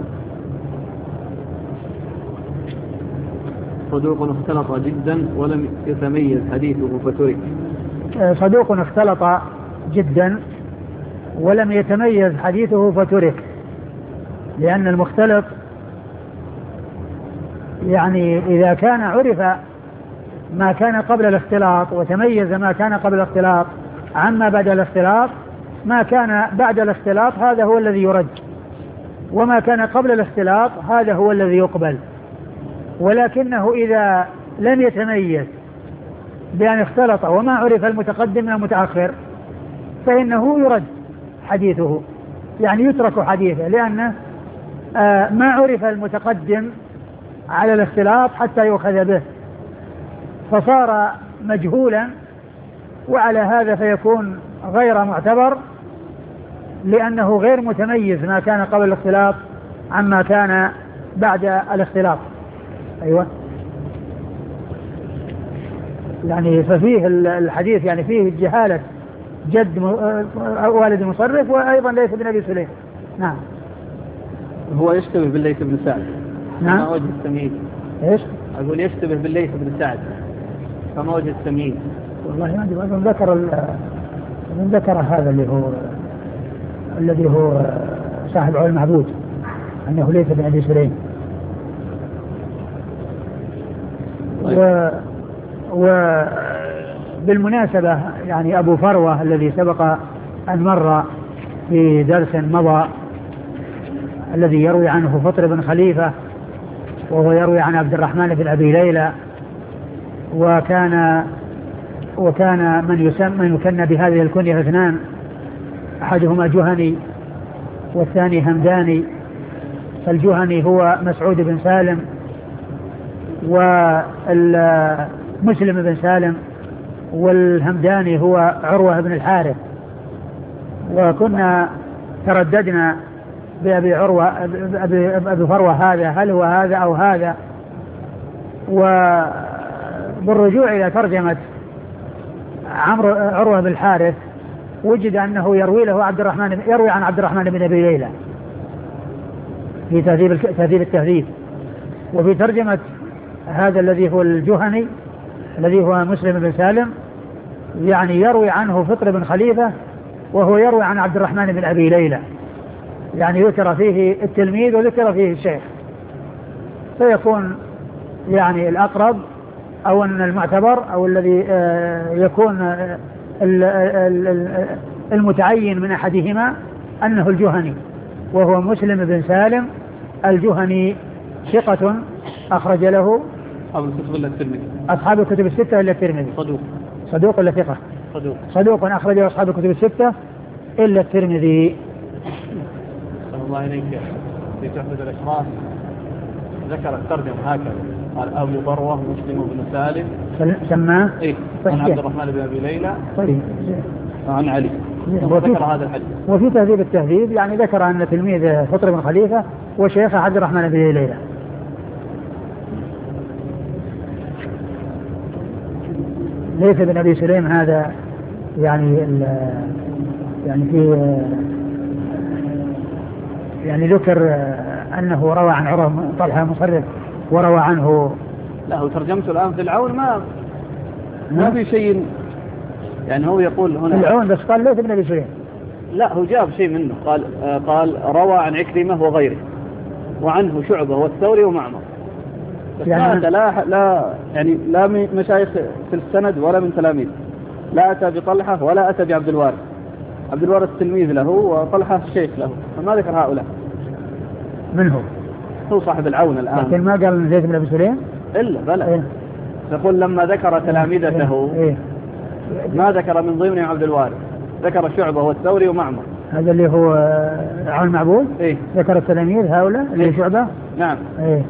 صدوق اختلط جدا ولم يتميز حديثه فترك. آه صدوق اختلط جدا ولم يتميز حديثه فترك، لأن المختلط يعني إذا كان عرف ما كان قبل الاختلاط وتميز ما كان قبل الاختلاط عما بعد الاختلاط، ما كان بعد الاختلاط هذا هو الذي يرج، وما كان قبل الاختلاط هذا هو الذي يقبل. ولكنه إذا لم يتميز بأن اختلط وما عرف المتقدم من المتأخر فإنه يرد حديثه، يعني يترك حديثه، لأنه آه ما عرف المتقدم على الاختلاط حتى يؤخذ به، فصار مجهولا، وعلى هذا فيكون غير معتبر لأنه غير متميز ما كان قبل الاختلاط عما كان بعد الاختلاط. أيوة، يعني ففيه الحديث يعني فيه جهالة جد والد المصرف، وأيضا ليس بن أبي سليم. نعم. هو يشتبه بالليث بن سعد. نعم. ما وجه التمييز؟ ايش؟ أقول يشتبه بالليث بن سعد، فما وجه التمييز؟ والله ما أدري، من ذكر من ذكر هذا اللي هو الذي هو صاحب عون المعبود أنه ليس بن أبي سليم. و وبالمناسبة يعني أبو فروة الذي سبق أن مر في درس مضى، الذي يروي عنه فطر بن خليفة، وهو يروي عن عبد الرحمن بن أبي ليلى، وكان وكان من يسمى من يكنى بهذه الكنية اثنان، أحدهما جهني والثاني همداني. فالجهني هو مسعود بن سالم، ومسلم بن سالم، والهمداني هو عروة بن الحارث. وكنا ترددنا بأبي عروة أبي, أبي فروة هذا هل هو هذا أو هذا، وبالرجوع إلى ترجمة عمرو عروة بن الحارث وجد أنه يروي له عبد الرحمن يروي عن عبد الرحمن بن أبي ليلى في تهذيب تهذيب التهذيب. وفي ترجمة هذا الذي هو الجهني الذي هو مسلم بن سالم يعني يروي عنه فطر بن خليفة، وهو يروي عن عبد الرحمن بن أبي ليلى، يعني ذكر فيه التلميذ وذكر فيه الشيخ، فيكون يعني الأقرب أو أن المعتبر أو الذي يكون المتعين من أحدهما أنه الجهني، وهو مسلم بن سالم الجهني، ثقة أخرج له أصحاب الكتب إلا الترمذي أصحاب الكتب الستة إلا الترمذي. صدوق صدوق ولا ثقة؟ صدوق صدوق أخرجه أصحاب الكتب الستة إلا الترمذي. صلى الله عليك. في تحفة الأشراف ذكر الترجمة هكذا، قال أبو فروة مسلم بن سالم سماه إيه عن عبد الرحمن بن أبي ليلى طيب عن علي، وذكر هذا الحديث. وفي تهذيب التهذيب يعني ذكر أن تلميذ فطر بن خليفة وشيخ عبد الرحمن بن أبي ليلى. ليس بن أبي سليم هذا يعني يعني في يعني ذكر أنه روى عن عروة طلحة مصرف وروى عنه. لا هو ترجمته الآن في العون ما ما في شيء، يعني هو يقول هنا العون بس قال ليس بن أبي سليم. لا هو جاب شيء منه، قال آه قال روى عن عكرمة وغيره وعنه شعبة والثوري ومعمر. يعني لا لا يعني لا مشايخ في السند ولا من تلاميذ، لا أتى بطلحة ولا أتى بعبد الوارث. عبد الوارث تلميذ له وطلحة الشيخ له، فما ذكر هؤلاء. من هو؟ هو صاحب العون الآن. لكن ما قال زيد بن أبي سليم إلا بلى إيه؟ يقول لما ذكر تلامذته إيه؟ ما ذكر من ضمن عبد الوارث، ذكر شعبة والثوري ومعمر. هذا اللي هو عون المعبود. إيه؟ ذكر التلاميذ هؤلاء اللي إيه؟ شعبة. نعم. إيه؟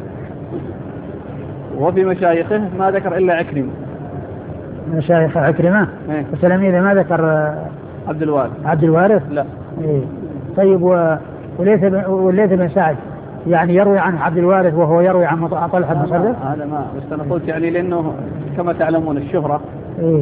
وفي مشايخه ما ذكر إلا عكرمة. مشايخ عكرمة. إيه؟ وتلاميذه ما ذكر عبد الوارث. عبد الوارث. لا. إيه؟ طيب و... وليث بن وليث بن سعد يعني يروي عن عبد الوارث وهو يروي عن طلحة بن مصرف. هذا ما بس أنا قلت يعني لأنه كما تعلمون الشهرة. إيه؟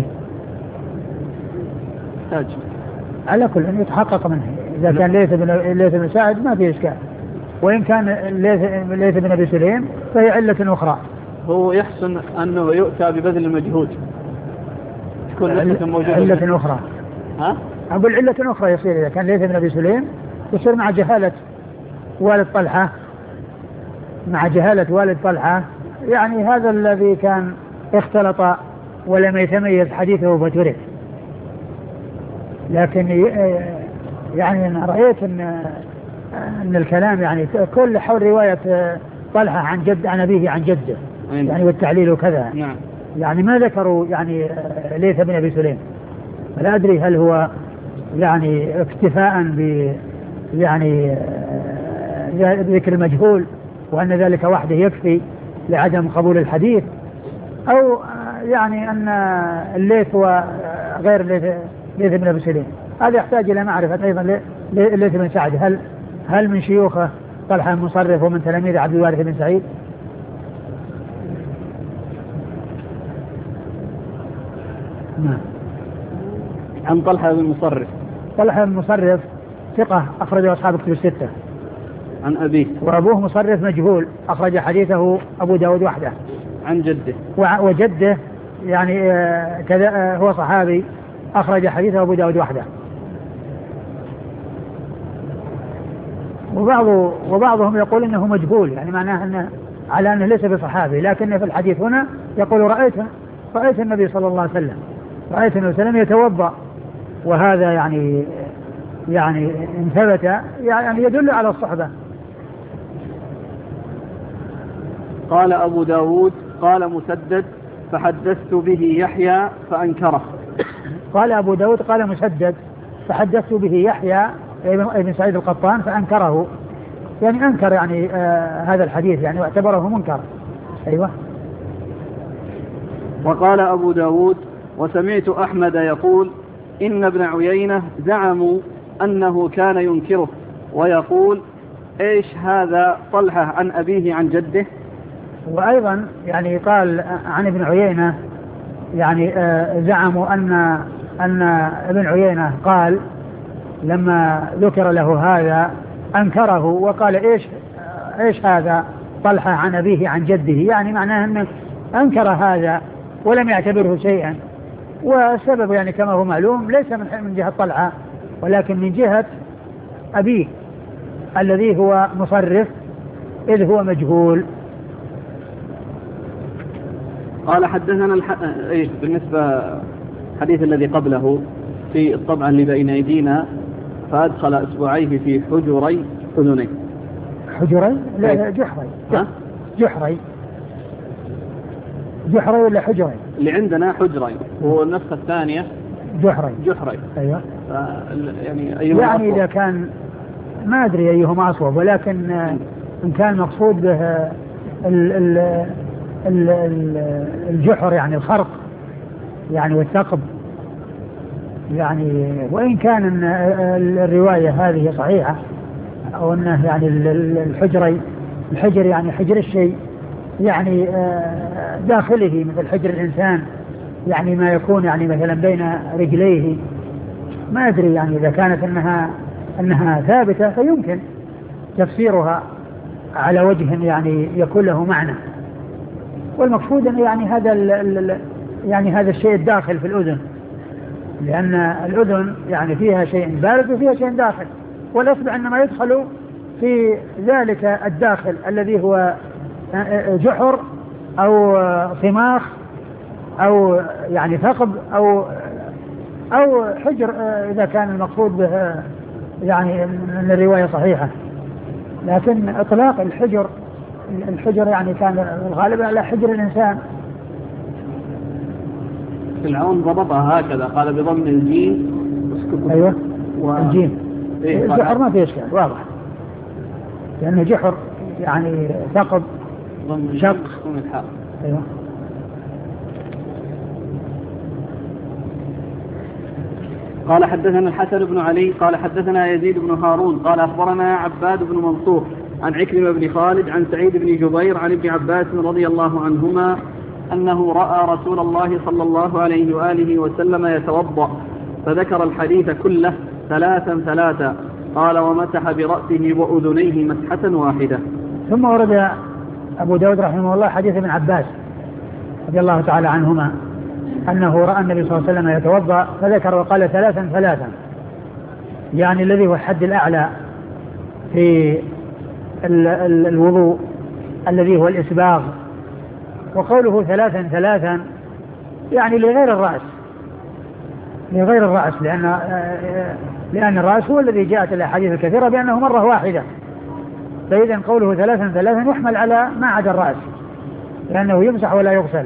تاج. على كل أن يتحقق منه إذا كان ليث بن ليث بن سعد ما في إشكال، وإن كان ليث ليث بن أبي سليم فهي علة أخرى. هو يحسن أنه يؤتى ببذل المجهود، تكون علة موجودة. علة أخرى. ها؟ أقول علة أخرى يصير إذا كان ليث بن أبي سليم يصير مع جهالة والد طلحة، مع جهالة والد طلحة، يعني هذا الذي كان اختلط ولم يتميز حديثه فترك. لكن يعني أنا رأيت أن, أن الكلام يعني كل حول رواية طلحة عن جد عن أبيه عن جده يعني والتعليل وكذا. نعم. يعني ما ذكروا يعني ليث بن أبي سليم، فلا أدري هل هو يعني اكتفاء ب يعني ذكر المجهول وأن ذلك وحده يكفي لعدم قبول الحديث، أو يعني أن الليث هو غير ليث بن أبي سليم. هذا يحتاج إلى معرفة أيضا ليث بن سعد هل هل من شيوخه طلحة المصرف ومن تلاميذ عبد الوارث بن سعيد. نعم. عن طلحة بن مصرف. طلحة بن مصرف ثقة أخرجه أصحاب كتب الستة. عن أبيه. وأبوه مصرف مجهول أخرج حديثه أبو داود وحده. عن جده. وجده يعني كذا هو صحابي أخرج حديثه أبو داود وحده. وبعض وبعضهم يقول إنه مجهول، يعني معناه أنه على أنه ليس بصحابي، لكن في الحديث هنا يقول رأيت رأيت النبي صلى الله عليه وسلم رأيت النبي صلى الله عليه وسلم يتوضأ، وهذا يعني يعني إن ثبت يعني يدل على الصحبة. قال أبو داود قال مسدد فحدثت به يحيى فأنكره. قال أبو داود قال مسدد فحدثت به يحيى ابن سعيد القطان فأنكره، يعني أنكر يعني آه هذا الحديث يعني واعتبره منكر. أيوة. وقال أبو داود وسمعت أحمد يقول إن ابن عيينة زعموا أنه كان ينكره ويقول إيش هذا طلحة عن أبيه عن جده. وأيضا يعني قال عن ابن عيينة يعني آه زعموا أن أن ابن عيينة قال لما ذكر له هذا أنكره وقال إيش إيش هذا طلحة عن أبيه عن جده، يعني معناه أنه أنكر هذا ولم يعتبره شيئا. والسبب يعني كما هو معلوم ليس من جهة طلحة ولكن من جهة أبيه الذي هو مصرف إذ هو مجهول. قال حدثنا الح... إيه بالنسبة الحديث الذي قبله في الطبعة اللي بين أيدينا فأدخل أسبوعيه في حجري أذنيه. حجري؟ لا جحري. ها؟ جحري جحري ولا حجري؟ اللي عندنا حجري والنسخة الثانية جحري. جحري. أيوة. يعني أيهما يعني إذا كان ما أدري أيهما أصوب، ولكن إن كان مقصود به ال ال ال الجحر يعني الخرق يعني والثقب، يعني وإن كان الرواية هذه صحيحة أو أنه يعني الحجري الحجر يعني حجر الشيء يعني داخله مثل حجر الإنسان، يعني ما يكون يعني مثلا بين رجليه، ما أدري يعني إذا كانت أنها أنها ثابتة فيمكن تفسيرها على وجه يعني يكون له معنى. والمقصود أن يعني هذا يعني هذا الشيء الداخل في الأذن، لأن الأذن يعني فيها شيء بارد وفيها شيء داخل، والأصبع إنما يدخل في ذلك الداخل الذي هو جحر أو صماخ أو يعني ثقب أو أو حجر إذا كان المقصود به يعني أن الرواية صحيحة. لكن إطلاق الحجر الحجر يعني كان الغالب على حجر الإنسان. فرعون ضبطها هكذا قال بضم الجيم. أيوة و... الجيم. إيه الجحر ما فيه إشكال واضح، لأنه جحر يعني ثقب شق. أيوة. قال حدثنا الحسن بن علي قال حدثنا يزيد بن هارون قال أخبرنا عباد بن منصور عن عكرمة بن خالد عن سعيد بن جبير عن ابن عباس رضي الله عنهما أنه رأى رسول الله صلى الله عليه وآله وسلم يتوضأ فذكر الحديث كله ثلاثا ثلاثا قال ومسح برأسه وأذنيه مسحة واحدة. ثم ورد أبو داود رحمه الله حديث ابن عباس رضي الله تعالى عنهما أنه رأى النبي صلى الله عليه وسلم يتوضأ فذكر وقال ثلاثا ثلاثا، يعني الذي هو الحد الأعلى في ال ال الوضوء الذي هو الإسباغ وقوله ثلاثا ثلاثا يعني لغير الرأس، لغير الرأس، لأن لأن الرأس هو الذي جاءت الأحاديث الكثيرة بأنه مرة واحدة، فإذا قوله ثلاثا ثلاثا يحمل على ما عدا الرأس لأنه يمسح ولا يغسل.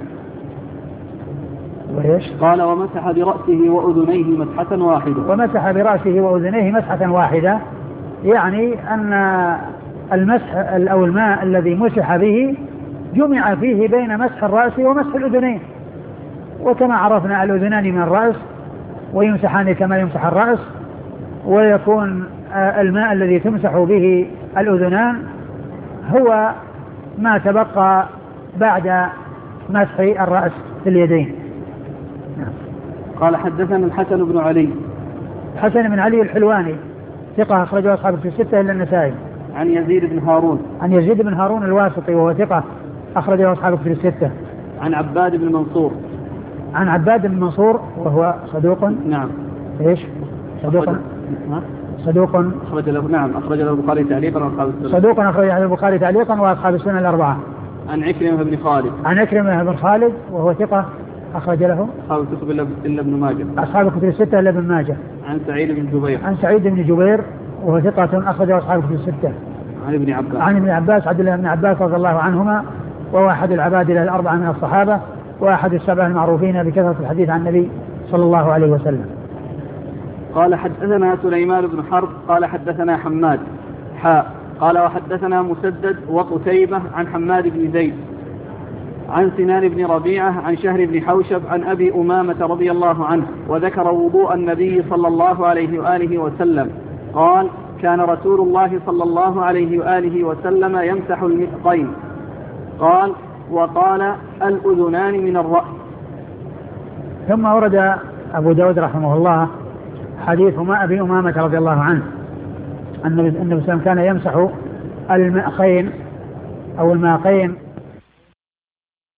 وإيش؟ قال ومسح برأسه وأذنيه مسحة واحدة. ومسح برأسه وأذنيه مسحة واحدة، يعني أن المسح أو الماء الذي مسح به جمع فيه بين مسح الرأس ومسح الأذنين، وكما عرفنا الأذنان من الرأس ويمسحان كما يمسح الرأس، ويكون الماء الذي تمسح به الأذنان هو ما تبقى بعد مسح الرأس في اليدين. قال حدثنا الحسن بن علي. الحسن بن علي الحلواني ثقة أخرجه أصحاب الكتب الستة إلا النسائي. عن يزيد بن هارون. عن يزيد بن هارون الواسطي وهو ثقة أخرجه أصحاب الكتب الستة. عن عباد بن منصور. عن عباد بن منصور وهو صدوق. نعم. إيش؟ صدوق. صدوق. أخرج له نعم أخرج له البخاري تعليقا وأصحاب السنن. صدوق أخرج له البخاري تعليقا وأصحاب السنن الأربعة. عن عكرمة بن خالد. عن عكرمة بن خالد وهو ثقة أخرج له أصحاب الكتب إلا ابن ماجه. أصحاب الكتب الستة إلا ابن ماجه. عن سعيد بن جبير. عن سعيد بن جبير وهو ثقة أخرج أصحاب الكتب الستة. عن ابن عباس. عن ابن عباس عبد الله بن عباس رضي الله عنهما، وهو أحد العبادلة الأربعة من الصحابة وأحد السبعة المعروفين بكثرة الحديث عن النبي صلى الله عليه وسلم. قال حدثنا سليمان بن حرب قال حدثنا حماد حاء قال وحدثنا مسدد وقتيبة عن حماد بن زيد عن سنان بن ربيعة عن شهر بن حوشب عن أبي أمامة رضي الله عنه، وذكر وضوء النبي صلى الله عليه وآله وسلم قال كان رسول الله صلى الله عليه وآله وسلم يمسح المسقين. قال وقال الأذنان من الرأس. ثم ورد أبو داود رحمه الله حديث ما أبي أمامة رضي الله عنه أن النبي صلى الله عليه وسلم كان يمسح المأخين أو الماقين